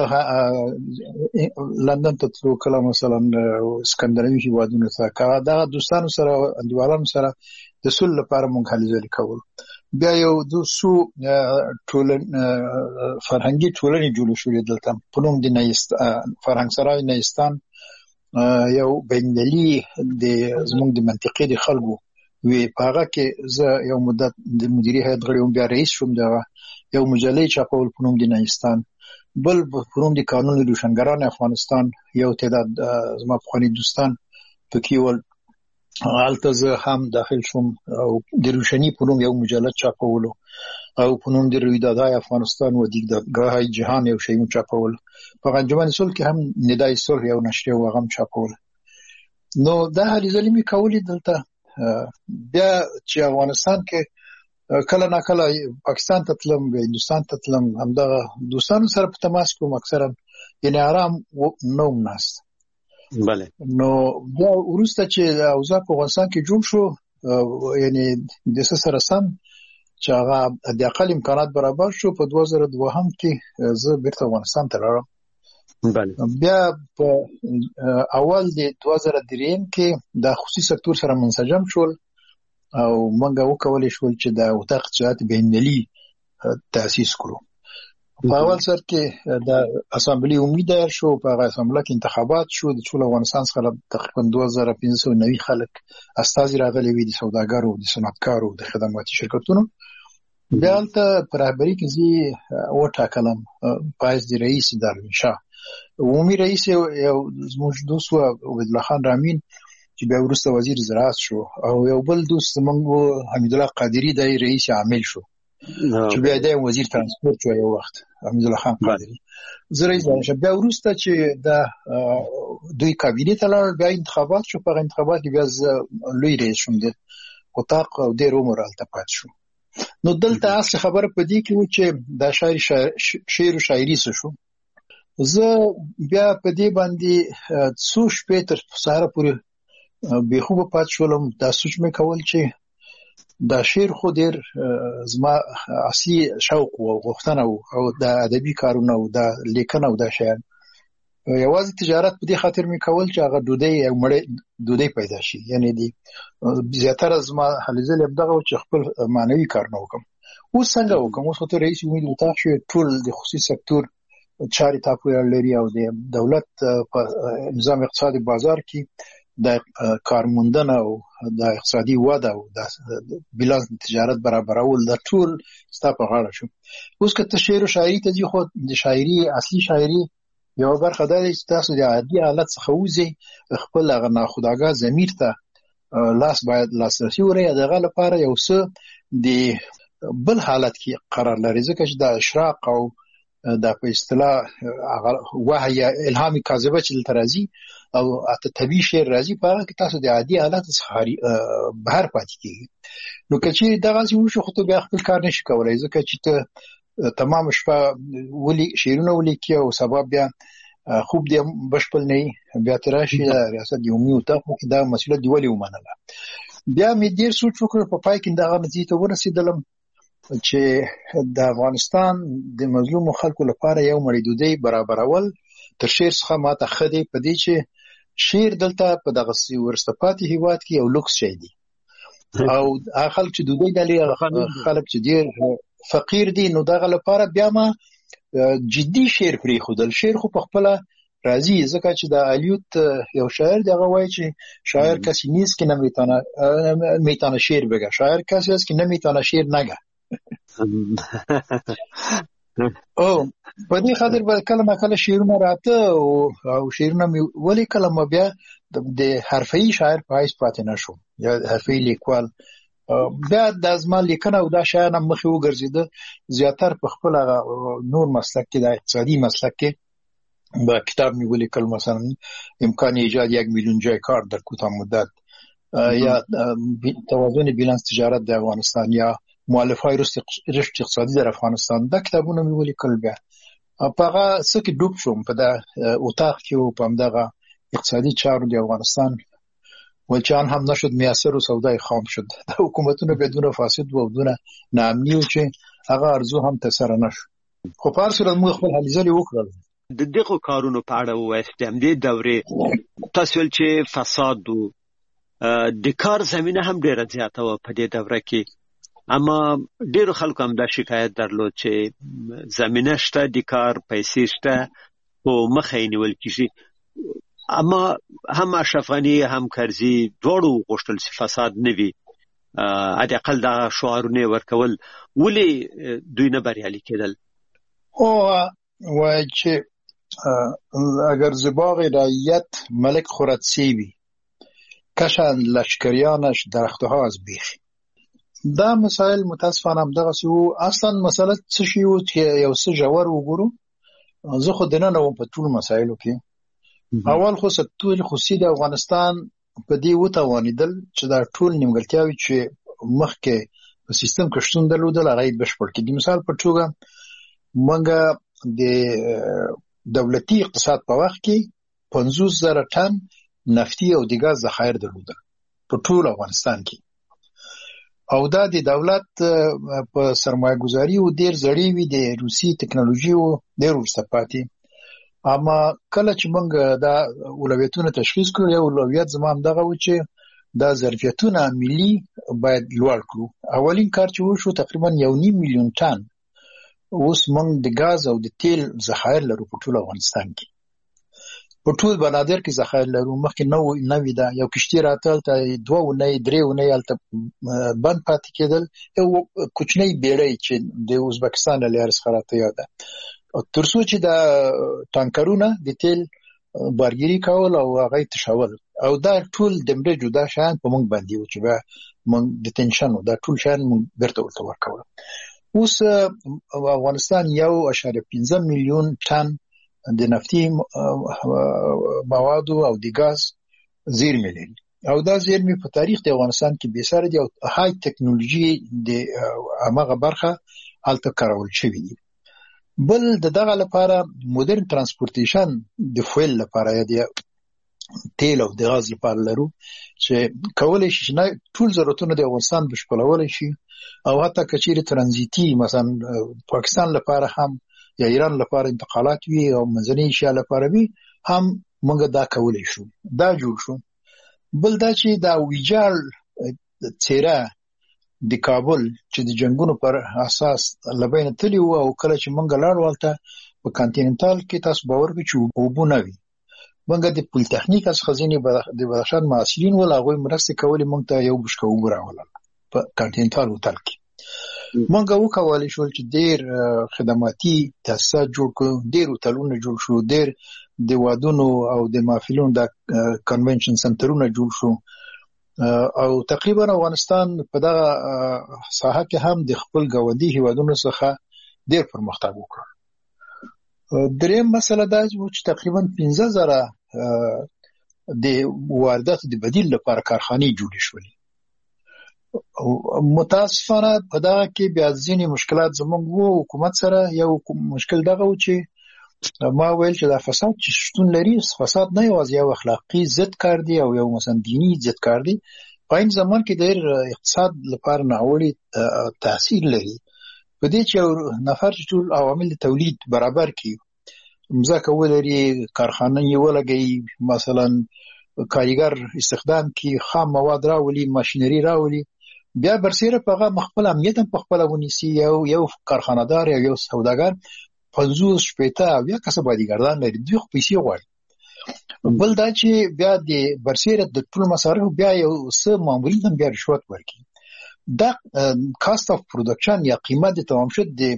لندن ته تلو، کله مثلا اسکندناوي هیوادونو ته کله دا دوستانو سره انډیوالانو سره د صلح لپاره مونږ هلې ځلې کول. بیا یو دوسو ټولن فرهنګي ټولنې جوړ شوې دلته په نوم د فرهنګ سرای نیستان، یو بینالمللي د زموږ د منطقې د خلکو وی په هغه کې زه یو مدت د مدیري هیئت غړی وم، بیا رئیس شوم. دغه یو مجله چاپول په نوم د نیستان، بل په نوم د قانون روشنګران افغانستان، یو تعداد زما پخواني دوستان پکې ول. هلته زه هم داخل شوم او د روشنی په نوم یو مجله چاپولو او په نوم د رویدادهای افغانستان و دیدگاههای جهان یو شی مو چاپول. په انجمن صلح کې هم ندای صلح یو نشریه و هغه چاپول. نو دا هلې ځلې مې کولې دلته. بیا چې افغانستان کې کله نه کله پاکستان ته تلم، هندوستان ته تلم، همدغه دوستانو سره په تماس کوم اکثرا، یعنی آرام نوم ناست. بله. نو بیا وروسته چې اوضاع په افغانستان کې جوړ شو یعنی د سره سم چې هغه د اقل امکانات برابر شو. په 2002 کې زه بیرته افغانستان ته لاړم. بیا په اول د 2003 کې د خصوصي سکتور سره منسجم شول او موږ وکولای شو چې د اتاق اقتصاد بین‌المللي تأسیس کړو. په اول سر کې د اسامبلی عمومي دایر شو. په هغه اسامبلی کې انتخابات شو. د ټول افغانستان څخه تقریبا 2590 خلک استازي راغلي وي، د سوداګرو، د صنعتکارو، د خدماتي شرکتونو. بیا هلته په رهبري کې زه وټاکلم پایز د رئیس دارالمنشا عمومي رئیس یو زموږ دوست و عبدالله خان رامین چې بیا وروسته وزیر زراعت شو، او یو بل دوست زموږ حمیدالله قادری د رئیس عامل شو چې بیا د وزیر ترانسپورت شو یو وخت حمیدالله خان قادری. زه رئیس شوم. بیا وروسته چې د دوی کابینې ته لاړ، بیا انتخابات شو. په انتخابات کې بیا لوی رئیس شوم د اتاق او ډېر عمر هلته پاتې شو. نو دلته اصل خبره په دې کې و چې دا شعر او شاعري څه شو. زه بیا په دې باندې څو شپې تر سهاره پورې بېخوبه پاتې شولم. دا سوچ مې کول چې دا شعر خو ډېر زما اصلي شوق و او غوښتنه و، او د ادبي کارونه او د لیکنه او دا شیان. یوازې تجارت په دې خاطر مې کول چې هغه ډوډۍ پیدا شي. یعنی دی زیاتره زما هلې ځلې همدغه و چې خپل معنوي کارونه وکړم. اوس څنګه وکړم؟ اوس خو ته رئیس عمومي د اتاق شوې، ټول د خصوصي سکتور چارې تا پورې لري، او د دولت په نظام اقتصادي بازار کې د کارموندنه او د اقتصادي وده او د بیلانس تجارت برابرول د ټول ستا په غاړه شو. اوس که ته شعر او شاعري ته ځې، خو د شاعري اصلي شاعري یو برخه دا دی چې تاسو د عادي حالت څخه وځئ، خپل هغه ناخودآګاه ضمیر ته باید لاسرسي ولرئ. دغه لپاره یو څه د بل حالت کې قرار لري، ځکه چې د اشراق او د په اصطلاح وحی یا الهام کاذبه چې دلته راځي او اته طبیعي شعر راځي، په هغه کې تاسو د عادي حالت څخه بهر پاتې کیږي. نو که چې دغسې وشو، خو ته بیا خپل کار نشي کولی، ځکه چې ته تمام شپه شعرونه ولیکي او سبا بیا خوب دی بشپړ نه بیا ته راشي ریاست عمومي اتاق کې دا مسله دی ولې ومنله. بیا مې ډېر سوچ وکړ، په پای کې دغه نتیجې ته ورسېدلم چې د افغانستان د مظلومو خلکو لپاره یو مړۍ ډوډۍ برابرول تر شعر څخه ماته ښه دی، په دې چې شعر دلته په دغسې وروسته پاتې هېواد کې یو لوکس شی دی، او هغه خلک چې ډوډۍ نه لري، خلک چې ډېر فقیر دي، نو دغه لپاره بیا ما جدي شعر پرېښودل. شعر خو په خپله راځي، ځکه چې د الیوت یو شاعر دی، هغه وایي چې شاعر کسی نیست که نمیتانه شعر بگه، شاعر کسی است که نمیتانه شعر نگه. او په دې خاطر به کله ناکله شعرونه راته او شعرونه مې ولیکلم، بیا د حرفه‌ای شاعر په حیث پاتې نه شوم یا حرفه‌ای لیکوال. بیا د زما لیکنه او دا شیان هم مخې وګرځېده، زیاتر په خپل نور مسلک کې، د اقتصادي مسلک کې با کتاب مې ولیکل، مثلا امکان ایجاد 1 میلیون جای کار در کوتاه مدت، یا توازن بیلانس تجارت در افغانستان، یا مؤلفه‌های رشد اقتصادی در افغانستان. دا کتابونه مې ولیکل. بیا په هغه څه کې ډوب شوم، په دا اتاق کې او په همدغه اقتصادي چارو د افغانستان. ولچان هم نشد میسر و سودای خام شد. دا حکومتونه بدون فاسد و بدون ناامنی و چې هغه ارزو هم تسره نشو. خو په هر صورت موږ خپل هلې ځلې وکړل. د دغو کارونو په اړه ووایاست، د همدې دورې تاسو ویل چې فساد و، د کار زمینه هم ډېره زیاته وه په دې دوره کې، اما ډېرو خلکو هم دا شکایت درلود چې زمینه شته، د کار پیسې شته، خو مخه یې نیول کېږي. اما هم اشرف غني هم کرزي دواړو غوښتل چې فساد نه وي، حداقل دا شعارونه ورکول. ولې دوی نه بریالي کېدل؟ وایي چې اگر زباغ رعیت ملک خورد سیبی کشند لشکریانش درختها از بیخی. دا مسائل متاسفانه همدغسې وو. اصلا مسله څه شی وو چې یو څه ژور وګورو. زه خو دننه وم په ټولو مسایلو کې. اول خو ټول خصوصي د افغانستان په دې وتوانېدل چې دا ټول نیمګړتیاوې چې مخکې په سیستم کې شتون درلودل هغه یې بشپړ کړي. د مثال په توګه موږ د دولتي اقتصاد په وخت کې 50,000 ټن نفتي او د ګاز ذخایر درلودل په ټول افغانستان کې. او دا د دولت په سرمایه گذاري او ډیر زړې وي د روسي ټکنالوژي او ډیر ورسته پاتې. اما کله چې موږ دا اولویتونه تشخیص کړو، یو اولویت زما همدغه و چې دا ظرفیتونه ملي باید لوړ کړو. اولین کار چې وشو تقریبا 1.5 میلیون ټن اوس موږ د غاز او د تیل ذخایر لرو په ټول افغانستان کې. په ټول بنادر کې ذخایر لرو. مخکې نوې ده یو کشتۍ راتل ته 2 اونۍ 3 اونۍ هلته بند پاتې کېدل. یو کوچنی بیړۍ چې د ازبکستان له لارې څخه راته یاده تر څو چې دا ټانکرونه د تیل بارګیري کول او هغه تشول او دا ټول د مړه جدا شان په موږ باندې و چې موږ د تنشن دا ټول شان موږ برته ورکول. اوس افغانستان 1.5 میلیون ټن د نفتي موادو او د غاز زیرمې لري او دا زیرمې په تاریخ د افغانستان کې به سره دي او های ټکنالوژي د هغه برخه هلته کارول شوې دي. بل دغه لپاره مدرن ترانسپورټیشن د فویل لپاره یا تیل او د غاز لپاره لرو چې کولای شي نه ټول ضرورتونه د افغانستان بشپړول شي او حتی کچېره ترانزیتي مثلا پاکستان لپاره هم یا ایران لپاره انتقالات وي او منځنۍ ایشیا لپاره وي هم موږ دا کولای شو. دا جوړ شو. بل دا چې دا ویجال څیره د کابل چې د جنگونو پر اساس لبین تلی او کله چې موږ لاړ ولته په کانټیننټال کې تاسو باور وکړئ چې وبونه وي. موږ د پولیټیکنیک از خزینه د بدخشان معاصرین ولا غوي مرسته کولې موږ ته یو بشکو وراول په کانټیننټال هوټل کې. موږ وکولای شو چې ډیر خدماتي تاسیسات جوړ کړو، ډیر هوټلونه جوړ شو، ډیر د وادونو او د محفلونو د کنونشن سنټرونه جوړ شو او تقریبا افغانستان په دغه ساحه کې هم د خپل ګاونډي هیوادونو څخه ډیر پرمختګ وکړ. دریم مسله دا چې تقریبا 15,000 د واردات د بدیل لپاره کارخانې جوړې شولې. متاسفانه په دغه کې بیا ځینې مشکلات زموږ وو حکومت سره. یو مشکل دغه و چې ما ویل چې دا فساد چې شتون لري، فساد نه یوازې یو اخلاقی ضد کار دی او یو مثلا دینی ضد کار دی، په این زمان کې ډېر اقتصاد لپاره ناوړي تاثیر لري. په دې چې یو نفر چې ټول عوامل د تولید برابر کړي، مځکه ولري، کارخانه یې ولګي، مثلا کارګر استخدام کړي، خام مواد راولي، ماشینري راولي، بیا برسیره په هغه خپل امنیت په خپل ونیسي. یو کارخانه‌دار یا یو سوداګر 50 شپېته او یا کسب بادیګردان لري، دوی خو پیسې غواړي. بل دا چې بیا د برسیره د ټول مصارف بیا یو څه مامورین هم بیا رشوت ورکړي. دا کاست اف پروډکشن یا قیمت د تمام شد د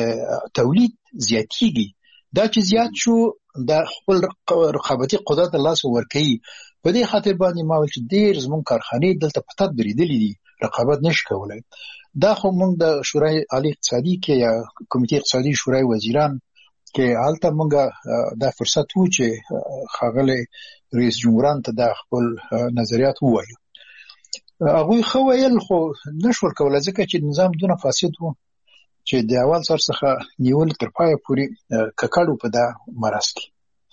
تولید زیاتیږي. دا چې زیات شو د خپل رقابتي قدرت الله سو ورکړي. په دې خاطر باندې ما ول چې ډیر زمون کارخانې دلته پټ بریدلې دي، رقابت نشي کولای. دا خو موږ د شورای عالی اقتصادي کې یا کمیټې اقتصادي شورای وزیران کې حالت موږ دا فرصت وو چې خاغله رئیس جمهوران ته د خپل نظریات ووایو. هغه خو ویل خو نشول کولای ځکه چې نظام دونه فاسد وو چې د اول سر څخه نیول تر پای پورې ککړو په دا مرز کې.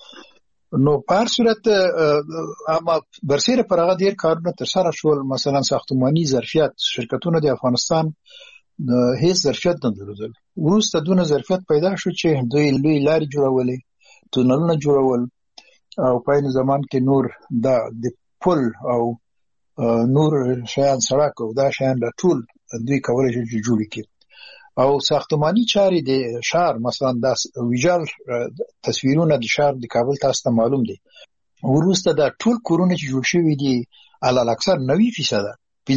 نو په هر صورت اما برسیره پر هغه ډیر کارونه تر سره شول. مثلا ساختماني ظرفیت شرکتونه د افغانستان هیڅ ظرفیت نه درلودل. وروسته دونه ظرفیت پیدا شو چې دوی لوی لارې جوړولې، تونلونه جوړول او په این زمان کې نور د پل او نور شیان سړک او دا شیان د ټول دوی کولای شي جوړ کړي. او ساختماني چارې د شهر مثلا د ویجال تصویرونه د شهر د کابل تاسو ته معلوم دي. وروسته د ټول کورونه چې جوړ شوي دي علل اکثر 90%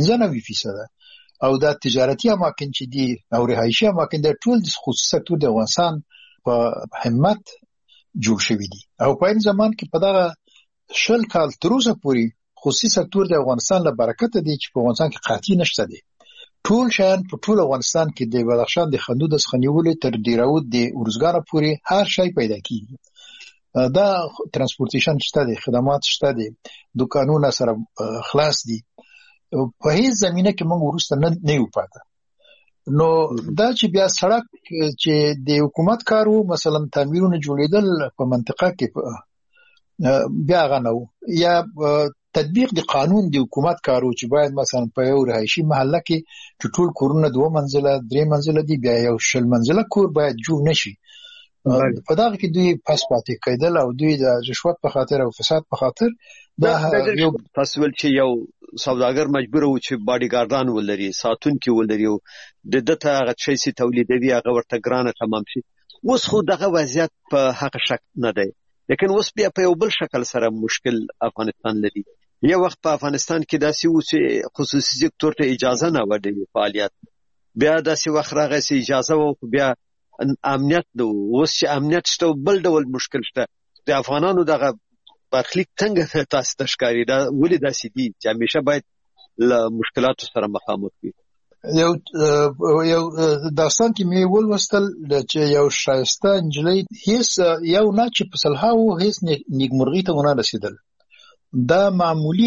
95% او د تجارتي اماکن چې دي او رهایشي اماکن د ټول د خصوصي سکتور د افغانستان په همت جوړ شوي دي. او په این زمان کې په دغه 10 کال تر اوسه پورې خصوصي سکتور د افغانستان له برکت دی چې په افغانستان کې قحطي نشته دی. ټول شان په ټول افغانستان کې د بدخشان د خندو د خنیولې تر دیراود د ورزګار پورې هر شی پیدا کیږي. دا ترانسپورټیشن شته دي، خدمات شته دي، دکانونه سره خلاص دي. په هیڅ زمينه کې موږ ورسته نه یو پاتې. نو دا چې بیا سړک چې د حکومت کارو مثلا تعمیرونه جوړیدل په منطقه کې بیا غنو یا تطبیق د قانون د حکومت کارو چې باید مثلا په یو رهایشي محله کې چې ټول کورونه 2 منزله 3 منزله دي بیا یو 10 منزله کور باید جوړ نشي په دغه کې دوی پاس پاتې کېدل او دوی د رشوت په خاطر او فساد په خاطر دا یو تاسو ول چې یو سوداګر مجبور و چې باډي ګاردان ولري ساتونکي ولري او د دته هغه شي سي تولیدوي هغه ورته ګرانه تمام شي اوس خو دغه وضعیت په حق شک نه دی لیکن اوس بیا په یو بل شکل سره مشکل افغانستان لري یو وخت په افغانستان کې داسې و چې خصوصي سکتور ته اجازه نه ورکړي فعالیت بیا داسې وخت راغی چې اجازه و بیا امنیت نو اوس چې امنیت شته بل ډول مشکل شته د افغانانو دغه برخلیک څنګه تاسو تشکاری دا ولې داسې دي چې همیشه باید له مشکلاتو سره مخامخ وي یو داستان کې مې ولوستل چې یو شایسته انجلۍ هیڅ یو نه چې په صلحاو هیڅ نیکمرغي ته ونه رسیدل دا معمولی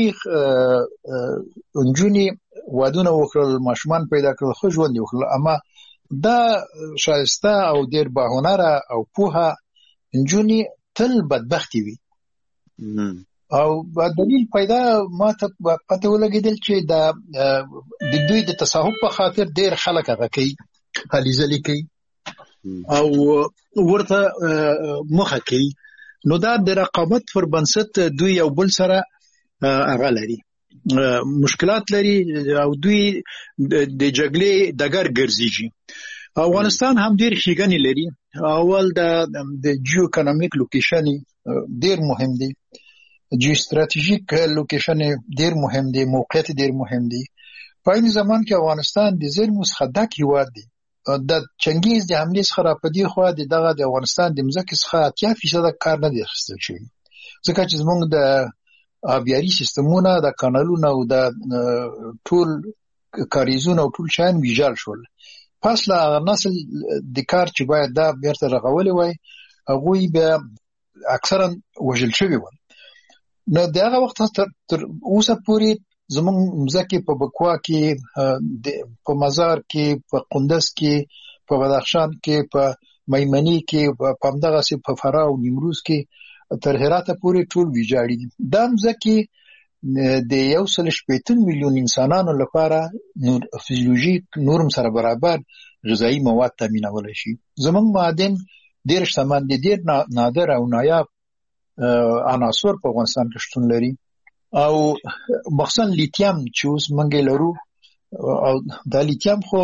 انجونی وادونه وکړل ماشومان پیدا کړل خو ژوند وکړل اما دا شایسته او ډیر باهنره او پوها انجونی تل بدبختی وي او دلیل پیدا ما ته پته ولګیدل چې دا د دوی د تصاحب په خاطر ډیر خلک هغه کوي حلیزلی کوي او ورته مخه کوي نو دا د رقابت پر بنسټ دوی یو بل سره هغه لري مشکلات لري او دوی د جګړې دګر ګرځي افغانستان هم ډیر ښېګڼې لري اول د جیو اکونومیک لوکیشن ډیر مهم دی جیو استراتیژیک لوکیشن ډیر مهم دی موقعیت ډیر مهم دی په این زمان کې افغانستان د زیرمو څخه ډک هیواد دی د چنګیز د حملې څخه راپدې خو دغه د افغانستان د مځکې څخه 80% کار نه دی اخیستل شوی ځکه چې زموږ د آبیاري سیستمونه د کانالونو او د ټول کاریزونو او ټول شان ویجال شول پس لا نسل د کار چې باید دا بیرته رغولې وای هغه به اکثرا وژل شوی و نو دغه وخت تر اوسه پورې زموږ مځکې په بکوا کې په مزار کې په قندز کې په بدخشان کې په میمنی کې په همدغه سي په فراه او نیمروز کې تر هراته پورې ټول ویجاړي دي دا مځکې د 1.8 میلیون انسانانو لپاره نور فزیولوژیک نورم سره برابر غذایی مواد تامینول شي زموږ معادن ډېر شتمن دي ډېر نادر او نایاب عناصر په افغانستان کې شتون لري او مخصوصا لیتیم چې اوس موږ لرو او دا لیتیم خو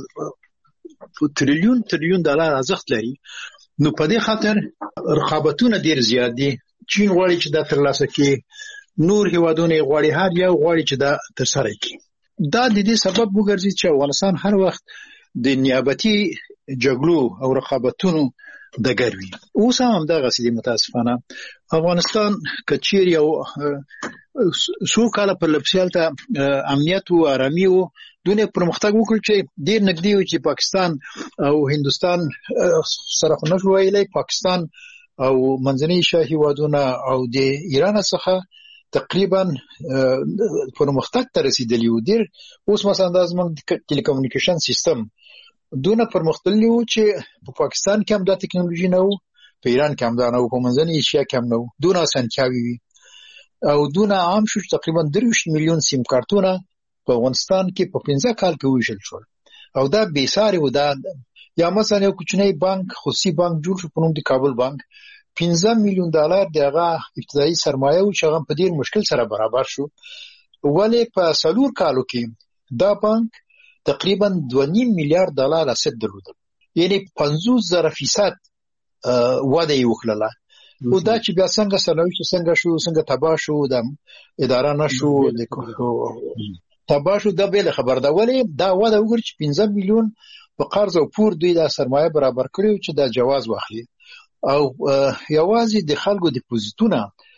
تریلیون ډالر ارزښت لري نو په دې خاطر رقابتونه ډېر زیات دي چین غواړي چې دا ترلاسه کړي نور هیوادونه غواړي هر یو غواړي چې دا ترسره کړي دا د دې سبب وګرځي چې افغانستان هر وخت د نیابتي جګړو او رقابتونو دګروي اوس هم دغه سړي متاسفانه افغانستان کچیر یو سو کاله په لپسیالته امنیت او آرامي او دونه پرمختګ وکړ چې ډیر نږدې و چې پاکستان او هندستان سره خو نشو ویلای پاکستان او منځنۍ ایشیا هیوادونه او د ایران څخه تقریبا پرمختګ ته رسیدلی و ډیر اوس مثلا د زموږ ټلیکومونیکیشن سیستم دونه پرمختللی و چې په پاکستان کې هم دا ټکنالوژي نه و په ایران کې هم دا نه و په منځنۍ ایشیا کې هم نه و دونه اسانتیاوي وي او دونه عام شو تقریبا 30 میلیون سیم کارتونه په افغانستان کې په 15 کال کې ویشل شول او دا بې ساري و دا یا مثلا یو کوچنی بانک خصوصي بانک جوړ شو په نوم د کابل بانک 15 میلیون ډالر دغه ابتدایي سرمایه او چې هغه په ډیر مشکل سره برابر شو ولې په سلور کالو کې دا بانک تقریبا 2.5 میلیارډ ډالر اسید درلود یعنی 50% وده یې وکړه او دا چې بیا څنګه سلوي چې څنګه تبا شو د اداره نشو د تبا شو دا به خبر دا ولې دا وده وګور چې 15 میلیون په قرض او پور دوی د سرمایه برابر کړو چې دا جواز واخلي او یوازې د خلکو ډیپوزیټونه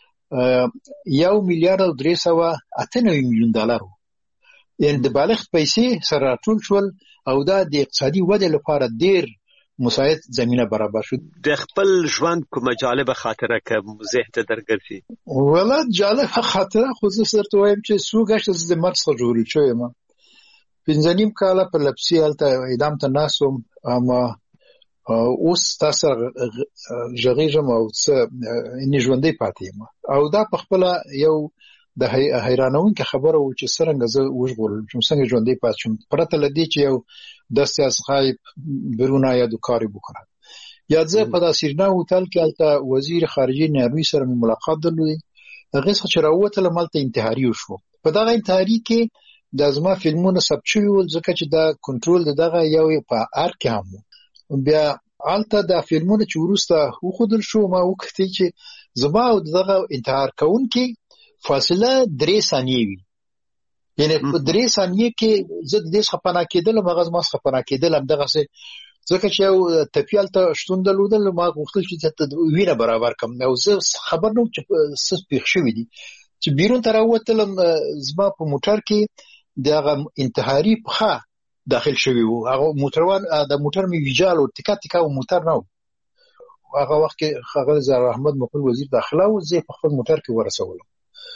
1 میلیارډ او 398 میلیون ډالر یعنی د بالغ پیسې سره ټول شول او دا د اقتصادي وده لپاره ډیر مساعد زمينه برابر شو د خپل ژوند کومه جالبه خاطره کوم ذهن ته درګرځي ولادت جالبه خاطره خو زه سره وایم چې سوګشت د مرګ څخه جوړ شوی ما 15 کاله په لپسی الته اعدام ته ناسوم اما اوس تاسو ژغېږم او څه ان ژوندې پاتې ما او دا په خپل یو د حیرانونکې خبره و چې څرنګه زه وژغورل شوم، څنګه ژوندی پاتې شوم، پرته له دې چې یو دست از غایب بیرون آید و کاری بکنم. یا زه په دا سیرنا هوټل کې هلته وزیر خارجه نیروي سره مې ملاقات درلودی، هغې څخه چې راووتلم هلته انتحاري وشو. په دغه انتحاري کې د زما فلمونه ثبت شوي ول، ځکه چې دا کنټرول د دغه یو په ار کې هم و. بیا هلته دا فلمونه چې وروسته وښودل شو، ما وکتل چې زما او دغه انتحار کوونکي فاصله 3 ثانیې وي. یعنې په 3 ثانیې کې زه د دې څخه پناه کېدلم، هغه زما څخه پناه کېدل همدغسې، ځکه چې یو تپي هلته شتون درلودل، ما غوښتل چې وینه برابر کړم او زه خبر نه وم چې څه پېښ شوي دي. چې بیرون ته راووتلم، زما په موټر کې د هغه انتحاري پښه داخل شوي وو. هغه موټروان د موټر مې ویجال و، تکا تکا و موټر نه و. هغه وخت کې ښاغلی زهرا احمد مقبل وزیر داخله و، زه په خپل موټر کې ورسولم.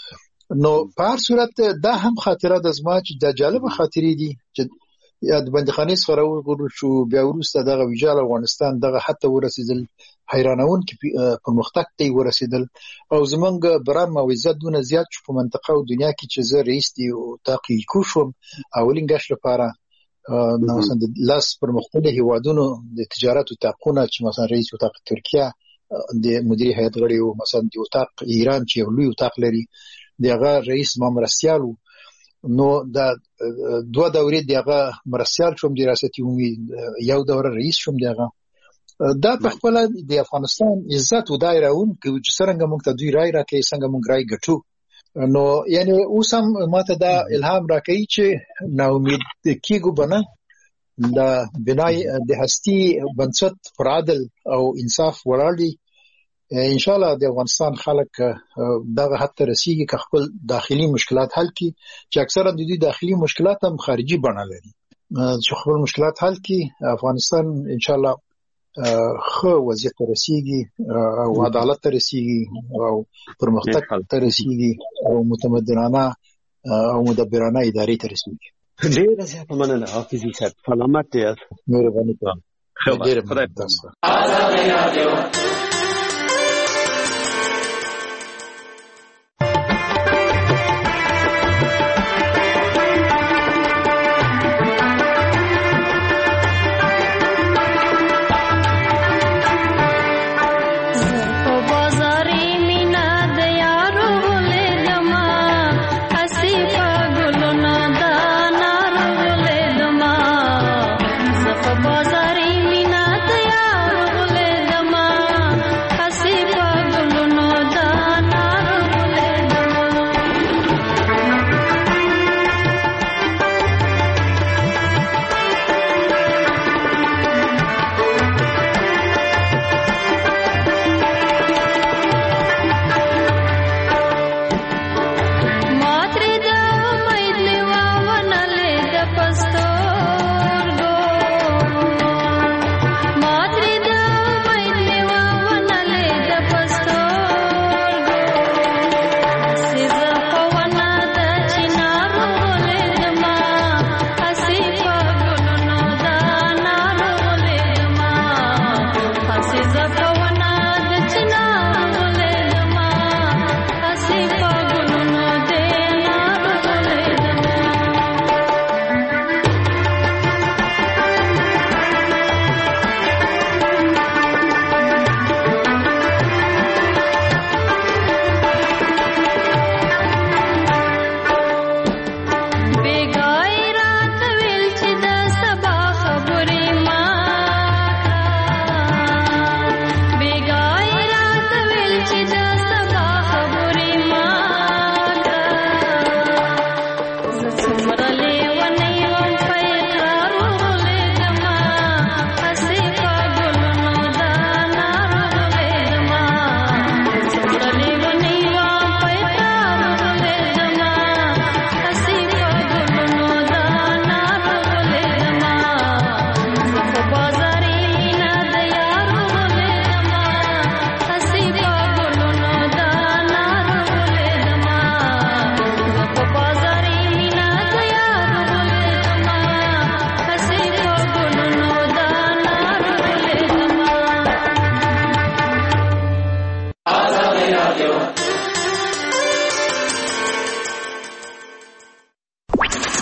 نو په هر صورت دا هم خاطره د زما چې د جالبه خاطرې دي چې یا د بندیخانې څخه راوغورځول شو، بیا وروسته دغه ویجال افغانستان دغه حتی ورسېدل، حیرانونکي پرمختګ ته یې ورسېدل. او زمونږ برم او عزت دونه زیات شو په منطقه او دنیا کې چې زه رئیس د اتاق ایکو شوم اولین ګشت لپاره. مثلا د لاس پرمختللي هیوادونو د تجارت اتاقونه چې مثلا رئیس اتاق ترکیه د مدیري هیئت غړی و، مثلا د اتاق ایران چې یو لوی اتاق لري د هغه رئیس ما مرستیال و. نو دا 2 دورې د هغه مرستیال شوم، د ریاست عمومي یو دوره رئیس شوم د هغه. دا په خپله د افغانستان عزت و دا یې راوونکی چې څرنګه موږ ته دوی رای راکوي، څنګه موږ رای ګټو. نو یعنې اوس هم ماته دا الهام راکوي چې ناامید کېږو به نه، د بنای د هستي بنسټ پر عدل او انصاف ولاړ دی. انشاءالله د افغانستان خلک دغه حد ته رسیږي که خپل داخلي مشکلات حل کړي، چې اکثرا د دوی داخلي مشکلات هم خارجي بڼه لري. چې خپل مشکلات حل کړي، افغانستان انشاءالله ښه وضعیت ته رسیږي او عدالت ته رسیږي او پرمختګ ته رسیږي او متمدنانه او مدبرانه ادارې ته رسیږي. ډېره زیاته مننه حافظي صاحب، سلامت یاست. مهرباني کوم. ډېره مننه.